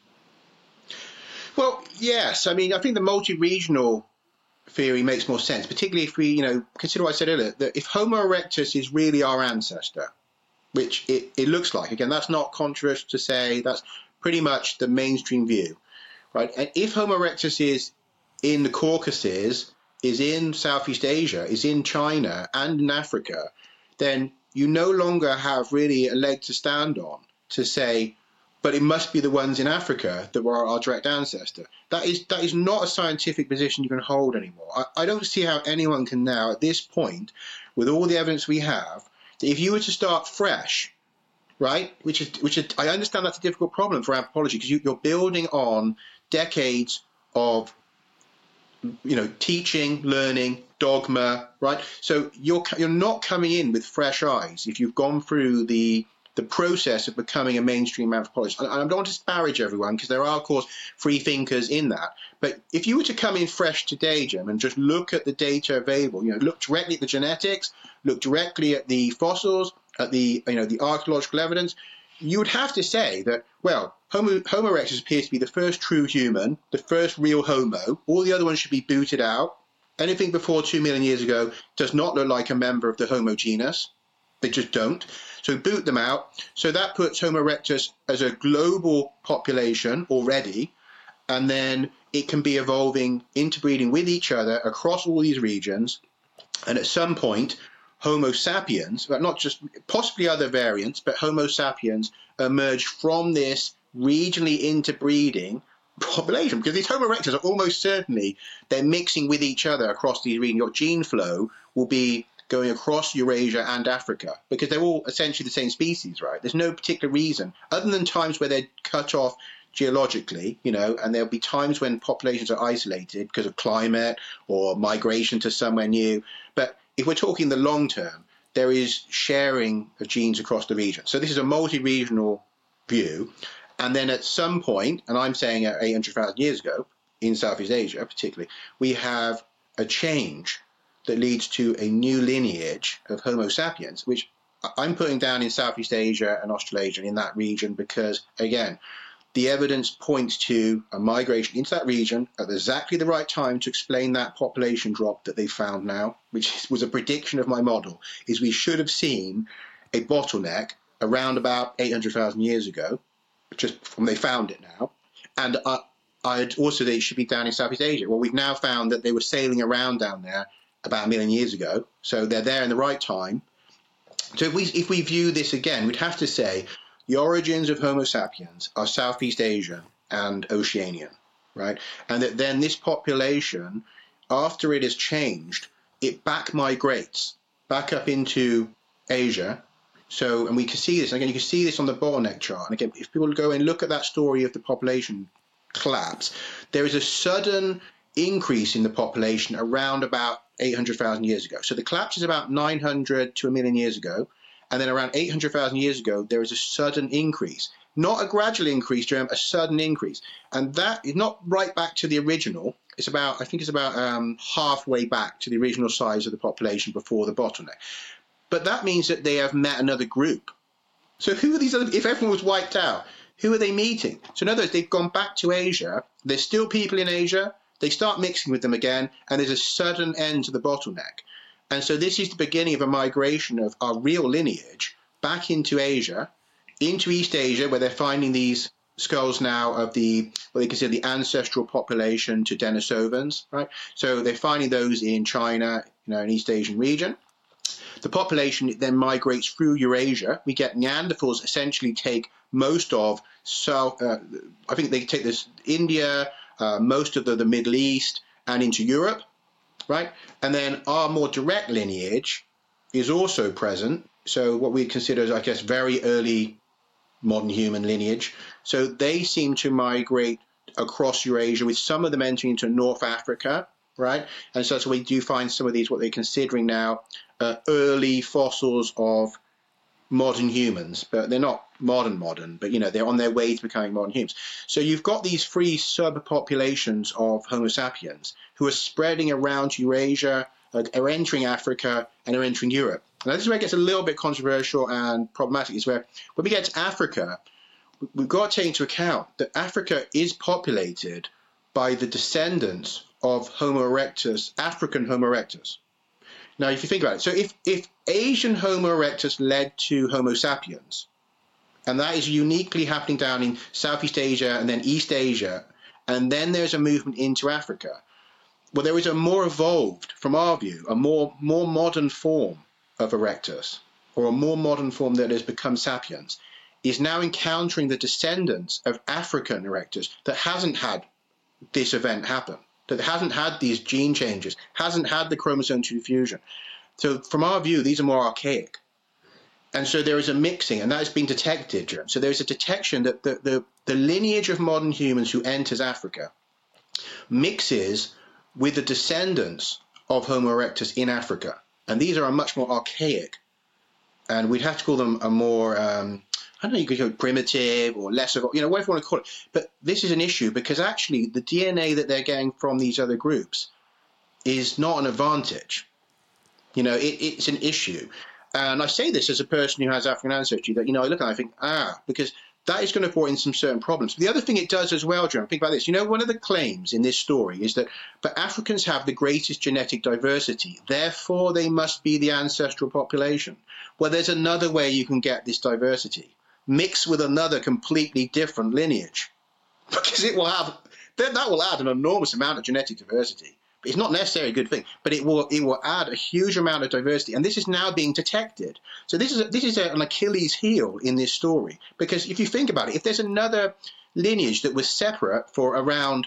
Well, yes. I mean, I think the multi-regional theory makes more sense, particularly if we, consider what I said earlier, that if Homo erectus is really our ancestor, which it looks like, again, that's not controversial to say, that's pretty much the mainstream view, right? And if Homo erectus is in the Caucasus, is in Southeast Asia, is in China and in Africa, then you no longer have really a leg to stand on to say, but it must be the ones in Africa that were our direct ancestor. That is not a scientific position you can hold anymore. I don't see how anyone can now, at this point, with all the evidence we have, that if you were to start fresh, right, which is I understand that's a difficult problem for anthropology because you're building on decades of teaching, learning, dogma, right? So you're not coming in with fresh eyes if you've gone through the process of becoming a mainstream anthropologist. And I don't want to disparage everyone because there are, of course, free thinkers in that. But if you were to come in fresh today, Jim, and just look at the data available, look directly at the genetics, look directly at the fossils, at the archaeological evidence, you would have to say that, well, Homo erectus appears to be the first true human, the first real Homo. All the other ones should be booted out. Anything before 2 million years ago does not look like a member of the Homo genus. They just don't. So boot them out. So that puts Homo erectus as a global population already, and then it can be evolving, interbreeding with each other across all these regions. And at some point, Homo sapiens, but not just possibly other variants, but Homo sapiens emerge from this regionally interbreeding population, because these Homo erectus are almost certainly, they're mixing with each other across these regions. Your gene flow will be going across Eurasia and Africa because they're all essentially the same species, right? There's no particular reason other than times where they're cut off geologically, and there'll be times when populations are isolated because of climate or migration to somewhere new. But if we're talking the long term, there is sharing of genes across the region. So this is a multi-regional view. And then at some point, and I'm saying 800,000 years ago, in Southeast Asia particularly, we have a change that leads to a new lineage of Homo sapiens, which I'm putting down in Southeast Asia and Australasia, in that region, because, again, the evidence points to a migration into that region at exactly the right time to explain that population drop that they found now, which was a prediction of my model, is we should have seen a bottleneck around about 800,000 years ago, just when they found it now. And I'd also they should be down in Southeast Asia. Well, we've now found that they were sailing around down there about 1 million years ago. So they're there in the right time. So if we view this again, we'd have to say the origins of Homo sapiens are Southeast Asian and Oceanian, right? And that then this population, after it has changed, it back migrates back up into Asia. So, and we can see this, and again, you can see this on the bottleneck chart. And again, if people go and look at that story of the population collapse, there is a sudden increase in the population around about 800,000 years ago. So the collapse is about 900 to 1 million years ago. And then around 800,000 years ago, there is a sudden increase. Not a gradual increase, Jerome, a sudden increase. And that is not right back to the original. It's about, I think it's about halfway back to the original size of the population before the bottleneck. But that means that they have met another group. So who are these other, if everyone was wiped out, who are they meeting? So in other words, they've gone back to Asia. There's still people in Asia. They start mixing with them again, and there's a sudden end to the bottleneck. And so this is the beginning of a migration of our real lineage back into Asia, into East Asia, where they're finding these skulls now of what they consider the ancestral population to Denisovans, right? So they're finding those in China, in East Asian region. The population then migrates through Eurasia. We get Neanderthals essentially take most of I think they take this India, most of the Middle East, and into Europe, right? And then our more direct lineage is also present. So what we consider as, I guess, very early modern human lineage. So they seem to migrate across Eurasia, with some of them entering into North Africa, right? And so we do find some of these, what they're considering now, early fossils of modern humans, but they're not modern, but, they're on their way to becoming modern humans. So you've got these three subpopulations of Homo sapiens who are spreading around Eurasia, are entering Africa, and are entering Europe. Now, this is where it gets a little bit controversial and problematic, is where when we get to Africa, we've got to take into account that Africa is populated by the descendants of Homo erectus, African Homo erectus. Now, if you think about it, so if Asian Homo erectus led to Homo sapiens, and that is uniquely happening down in Southeast Asia and then East Asia, and then there's a movement into Africa, well, there is a more evolved, from our view, a more modern form of erectus, or a more modern form that has become sapiens, is now encountering the descendants of African erectus that hasn't had this event happen, that hasn't had these gene changes, hasn't had the chromosome 2 fusion. So from our view, these are more archaic. And so there is a mixing, and that has been detected, Jerome. So there's a detection that the lineage of modern humans who enters Africa mixes with the descendants of Homo erectus in Africa. And these are a much more archaic, and we'd have to call them a more, I don't know, you could go primitive or less of, whatever you want to call it. But this is an issue because actually the DNA that they're getting from these other groups is not an advantage. It's an issue. And I say this as a person who has African ancestry, that, I look at it and I think, because that is going to bring in some certain problems. The other thing it does as well, John, think about this. One of the claims in this story is that but Africans have the greatest genetic diversity, therefore they must be the ancestral population. Well, there's another way you can get this diversity. Mix with another completely different lineage, because it will have that will add an enormous amount of genetic diversity. It's not necessarily a good thing, but it will add a huge amount of diversity, and this is now being detected. So this is an Achilles heel in this story, because if you think about it, if there's another lineage that was separate for around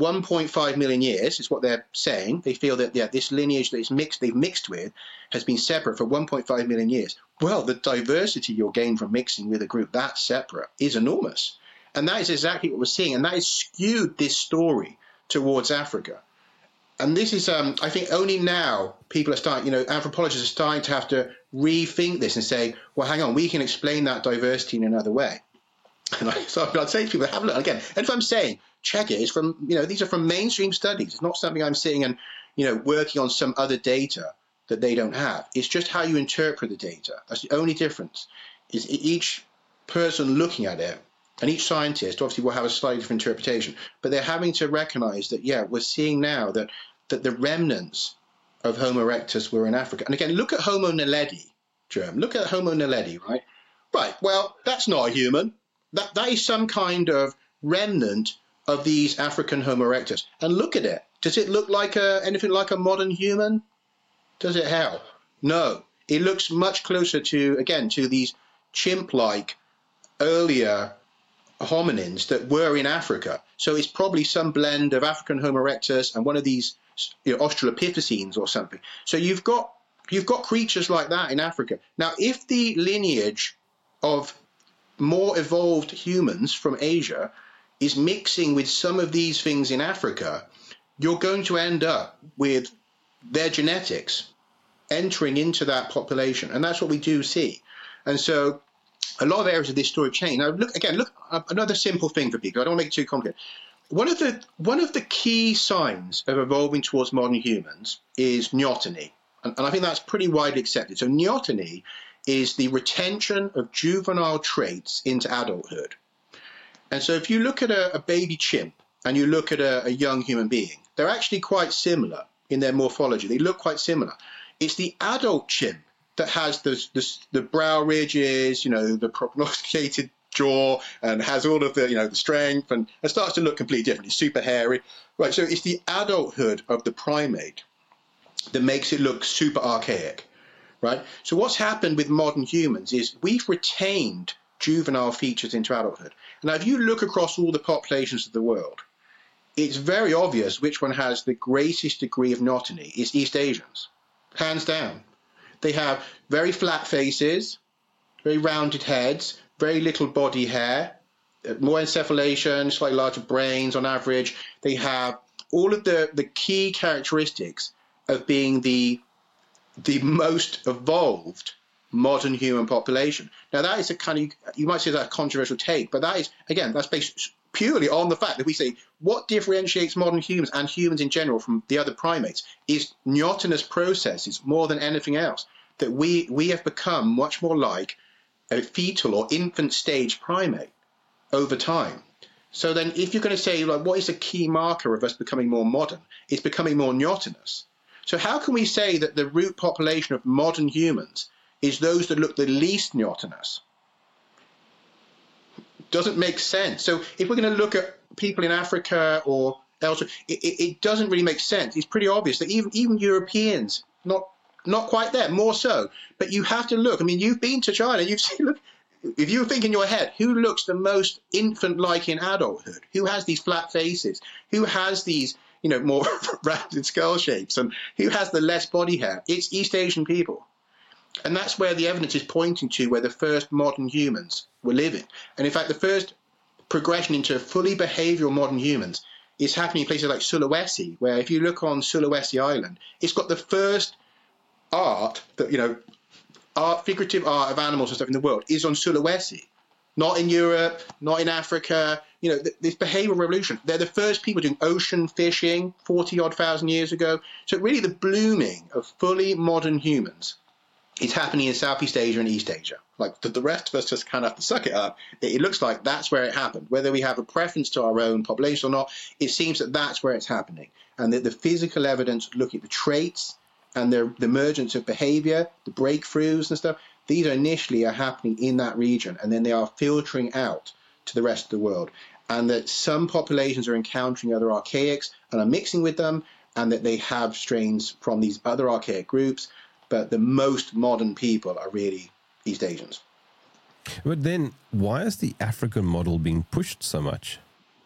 1.5 million years, is what they're saying. They feel that this lineage that they've mixed with has been separate for 1.5 million years. Well, the diversity you'll gain from mixing with a group that's separate is enormous. And that is exactly what we're seeing. And that has skewed this story towards Africa. And this is, I think, only now people are starting, anthropologists are starting to have to rethink this and say, well, hang on, we can explain that diversity in another way. And so I'd say to people, have a look again. And if I'm saying, check it, it's from, these are from mainstream studies. It's not something I'm sitting and, working on some other data that they don't have. It's just how you interpret the data. That's the only difference. Is each person looking at it, and each scientist obviously will have a slightly different interpretation, but they're having to recognize that, we're seeing now that the remnants of Homo erectus were in Africa. And again, look at Homo naledi, Jerome. Look at Homo naledi, right? Right, well, that's not a human. That is some kind of remnant of these African Homo erectus. And look at it. Does it look like anything like a modern human? Does it help? No. It looks much closer to these chimp-like earlier hominins that were in Africa. So it's probably some blend of African Homo erectus and one of these Australopithecines or something. So you've got creatures like that in Africa. Now, if the lineage of more evolved humans from Asia is mixing with some of these things in Africa, you're going to end up with their genetics entering into that population. And that's what we do see. And so a lot of areas of this story change. Now, look, another simple thing for people. I don't want to make it too complicated. One of the key signs of evolving towards modern humans is neoteny. And I think that's pretty widely accepted. So neoteny is the retention of juvenile traits into adulthood. And so if you look at a baby chimp and you look at a young human being, they're actually quite similar in their morphology. They look quite similar. It's the adult chimp that has the brow ridges, the prognosticated jaw, and has all of the strength, and it starts to look completely different. It's super hairy. Right, so it's the adulthood of the primate that makes it look super archaic, right? So what's happened with modern humans is we've retained juvenile features into adulthood. Now, if you look across all the populations of the world, it's very obvious which one has the greatest degree of neoteny. It's East Asians, hands down. They have very flat faces, very rounded heads, very little body hair, more encephalation, slightly larger brains on average. They have all of the key characteristics of being the most evolved modern human population. Now, that is a kind of, you might say that's a controversial take, but that is, again, that's based purely on the fact that we say what differentiates modern humans and humans in general from the other primates is neotenous processes more than anything else. That we have become much more like a fetal or infant stage primate over time. So then if you're going to say, like, what is a key marker of us becoming more modern? It's becoming more neotenous. So how can we say that the root population of modern humans is those that look the least neotenous? Doesn't make sense. So if we're going to look at people in Africa or elsewhere, it doesn't really make sense. It's pretty obvious that even Europeans, not quite there, more so. But you have to look. I mean, you've been to China. You've seen, look, if you think in your head, who looks the most infant-like in adulthood? Who has these flat faces? Who has these, more rounded skull shapes? And who has the less body hair? It's East Asian people. And that's where the evidence is pointing to where the first modern humans were living. And in fact, the first progression into fully behavioral modern humans is happening in places like Sulawesi, where if you look on Sulawesi Island, it's got the first art that, figurative art of animals and stuff in the world is on Sulawesi, not in Europe, not in Africa. This behavioral revolution, they're the first people doing ocean fishing 40-odd thousand years ago. So really the blooming of fully modern humans is happening in Southeast Asia and East Asia. Like the rest of us just kind of have to suck it up. It looks like that's where it happened. Whether we have a preference to our own population or not, it seems that that's where it's happening. And that the physical evidence, looking at the traits and the emergence of behavior, the breakthroughs and stuff, these initially are happening in that region, and then they are filtering out to the rest of the world. And that some populations are encountering other archaics and are mixing with them, and that they have strains from these other archaic groups. But the most modern people are really East Asians. But then why is the African model being pushed so much?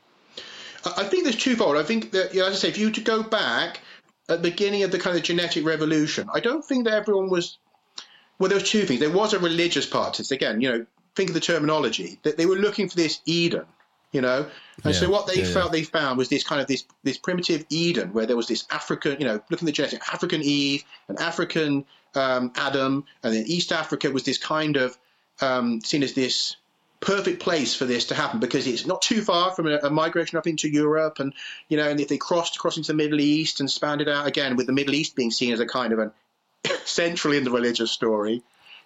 I think there's twofold. I think that, as I say, if you were to go back at the beginning of the kind of genetic revolution, I don't think that everyone was, well, there was two things. There was a religious part to this. Again, think of the terminology, that they were looking for this Eden, And so what they felt they found was this kind of this primitive Eden where there was this African, looking at the genetic, African Eve, an African Adam, and then East Africa was this kind of seen as this perfect place for this to happen because it's not too far from a migration up into Europe, and and if they crossed into the Middle East and spanned it out again, with the Middle East being seen as a kind of an central in the religious story,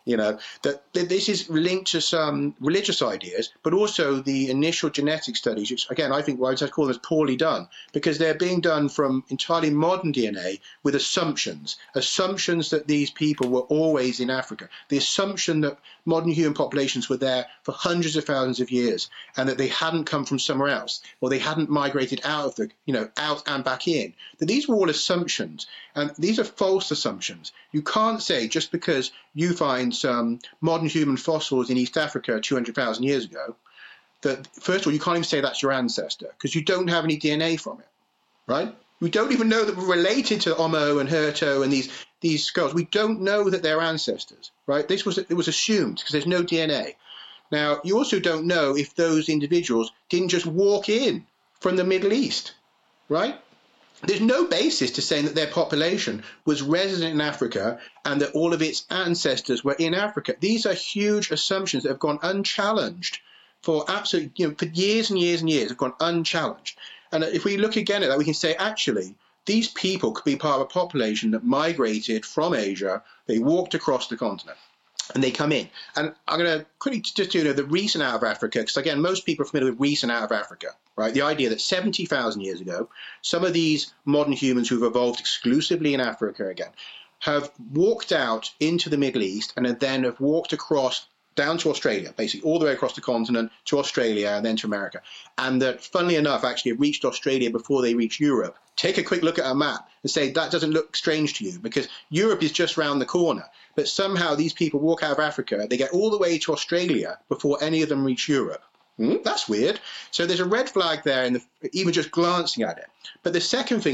that this is linked to some religious ideas, but also the initial genetic studies, which, again, I think I'd call them poorly done, because they're being done from entirely modern DNA with assumptions that these people were always in Africa, the assumption that modern human populations were there for hundreds of thousands of years, and that they hadn't come from somewhere else, or they hadn't migrated out of out and back in. That these were all assumptions, and these are false assumptions. You can't say just because you find some modern human fossils in East Africa 200,000 years ago, that, first of all, you can't even say that's your ancestor, because you don't have any DNA from it, right? We don't even know that we're related to Omo and Herto and these skulls. We don't know that they're ancestors, right? It was assumed because there's no DNA. Now, you also don't know if those individuals didn't just walk in from the Middle East, right? There's no basis to saying that their population was resident in Africa and that all of its ancestors were in Africa. These are huge assumptions that have gone unchallenged for absolutely, for years and years and years, have gone unchallenged. And if we look again at that, we can say, actually, these people could be part of a population that migrated from Asia. They walked across the continent and they come in. And I'm going to quickly just do the recent out of Africa, because, again, most people are familiar with recent out of Africa, right? The idea that 70,000 years ago, some of these modern humans who've evolved exclusively in Africa, again, have walked out into the Middle East and then have walked across down to Australia, basically all the way across the continent to Australia and then to America. And that, funnily enough, actually have reached Australia before they reach Europe. Take a quick look at a map and say that doesn't look strange to you, because Europe is just round the corner. But somehow these people walk out of Africa, they get all the way to Australia before any of them reach Europe. That's weird. So there's a red flag there, even just glancing at it. But the second thing is,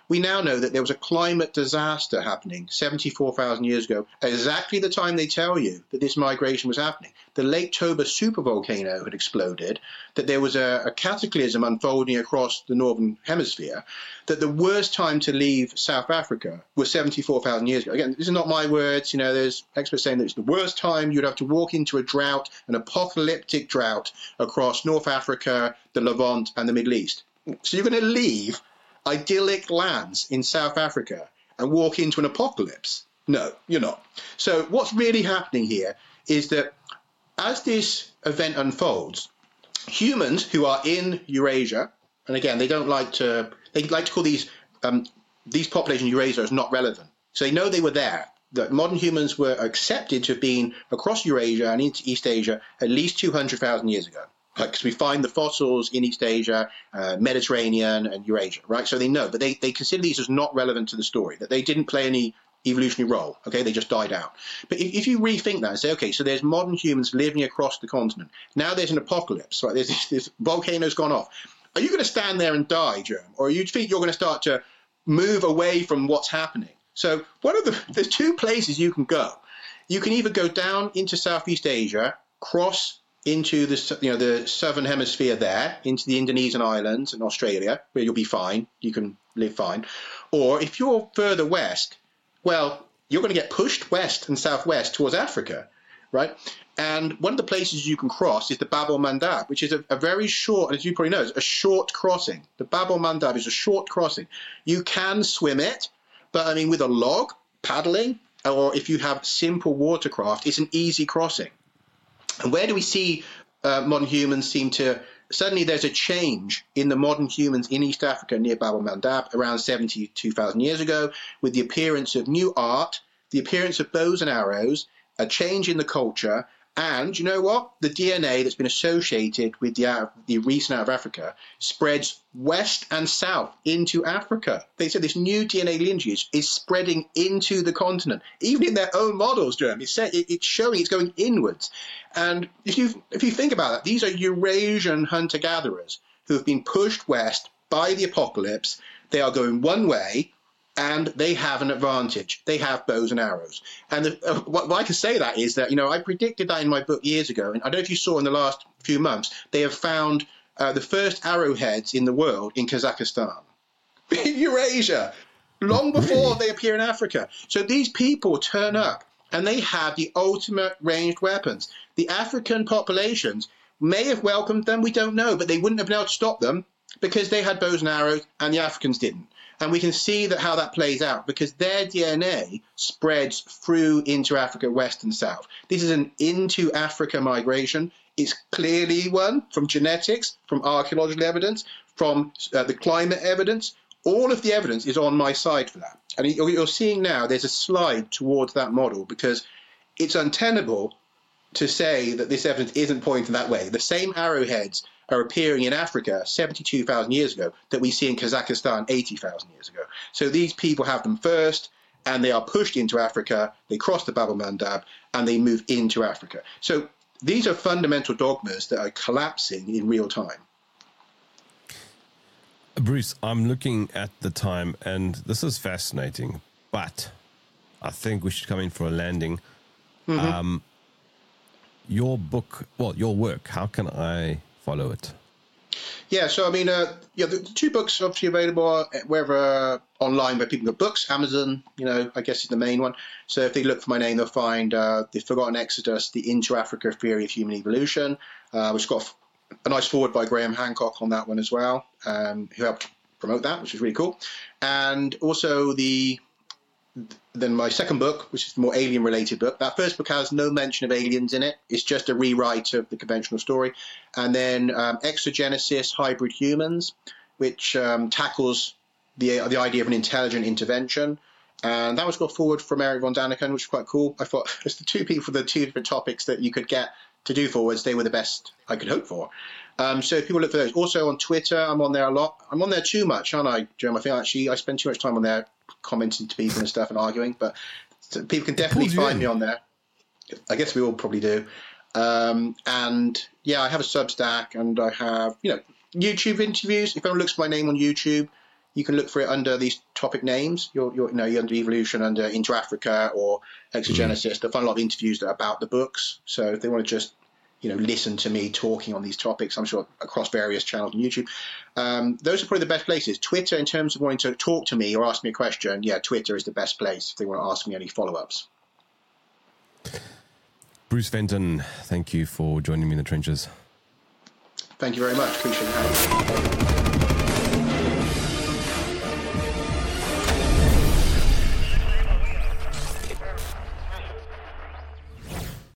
we now know that there was a climate disaster happening 74,000 years ago, at exactly the time they tell you that this migration was happening. The Lake Toba supervolcano had exploded, that there was a cataclysm unfolding across the northern hemisphere, that the worst time to leave South Africa was 74,000 years ago. Again, this is not my words. There's experts saying that it's the worst time. You'd have to walk into a drought, an apocalyptic drought across North Africa, the Levant, and the Middle East. So you're going to leave idyllic lands in South Africa and walk into an apocalypse? No, you're not. So what's really happening here is that as this event unfolds, humans who are in Eurasia, and again, they like to call these populations in Eurasia as not relevant. So they know they were there. That modern humans were accepted to have been across Eurasia and into East Asia at least 200,000 years ago. Because we find the fossils in East Asia, Mediterranean, and Eurasia, right? So they know, but they consider these as not relevant to the story, that they didn't play any evolutionary role, okay? They just died out. But if you rethink that and say, okay, so there's modern humans living across the continent. Now there's an apocalypse, right? This volcano's gone off. Are you going to stand there and die, Jerm? Or you think you're going to start to move away from what's happening? So there's two places you can go. You can either go down into Southeast Asia, cross into the southern hemisphere there, into the Indonesian islands and Australia, where you'll be fine. You can live fine. Or if you're further west, well, you're going to get pushed west and southwest towards Africa, right? And one of the places you can cross is the Bab el-Mandab, which is a very short, as you probably know, a short crossing. The Bab el-Mandab is a short crossing. You can swim it, but with a log, paddling, or if you have simple watercraft, it's an easy crossing. And where do we see modern humans seem to... Suddenly there's a change in the modern humans in East Africa near Bab el-Mandab around 72,000 years ago, with the appearance of new art, the appearance of bows and arrows, a change in the culture, and you know what? The DNA that's been associated with the recent out of Africa spreads west and south into Africa. They said this new DNA lineage is spreading into the continent, even in their own models, Jeremy. It's showing it's going inwards. And if you think about that, these are Eurasian hunter-gatherers who have been pushed west by the apocalypse. They are going one way, and they have an advantage. They have bows and arrows. And why I can say that is that, I predicted that in my book years ago. And I don't know if you saw in the last few months, they have found the first arrowheads in the world in Kazakhstan, in Eurasia, long before they appear in Africa. So these people turn up and they have the ultimate ranged weapons. The African populations may have welcomed them, we don't know, but they wouldn't have been able to stop them because they had bows and arrows and the Africans didn't. And we can see how that plays out because their DNA spreads through into Africa, west and south. This is an into Africa migration. It's clearly one from genetics, from archaeological evidence, from the climate evidence. All of the evidence is on my side for that. And you're seeing now there's a slide towards that model because it's untenable to say that this evidence isn't pointing that way. The same arrowheads are appearing in Africa 72,000 years ago that we see in Kazakhstan 80,000 years ago. So these people have them first, and they are pushed into Africa, they cross the Bab el-Mandab, and they move into Africa. So these are fundamental dogmas that are collapsing in real time. Bruce, I'm looking at the time, and this is fascinating, but I think we should come in for a landing. Mm-hmm. Your book, your work, how can I follow it? Yeah, so the two books are obviously available wherever online where people get books. Amazon, I guess is the main one. So if they look for my name, they'll find The Forgotten Exodus, The Inter-Africa Theory of Human Evolution, which got a nice forward by Graham Hancock on that one as well, who helped promote that, which is really cool. And also then my second book, which is the more alien-related book. That first book has no mention of aliens in it. It's just a rewrite of the conventional story. And then Exogenesis, Hybrid Humans, which tackles the idea of an intelligent intervention. And that was got forward from Eric von Daniken, which is quite cool. I thought it's the two people for the two different topics that you could get to do forwards. They were the best I could hope for. So if people look for those. Also on Twitter, I'm on there a lot. I'm on there too much, aren't I, Jerome? I feel actually I spend too much time on there commenting to people and stuff and arguing, but people can definitely find me on there. I guess we all probably do. And yeah, I have a Substack and I have, YouTube interviews. If anyone looks for my name on YouTube, you can look for it under these topic names. You're under evolution, under Into Africa or Exogenesis. They'll find a lot of interviews that are about the books. So if they want to just listen to me talking on these topics, I'm sure across various channels on YouTube. Those are probably the best places. Twitter, in terms of wanting to talk to me or ask me a question, Twitter is the best place if they want to ask me any follow-ups. Bruce Fenton, thank you for joining me in the trenches. Thank you very much. Appreciate having me.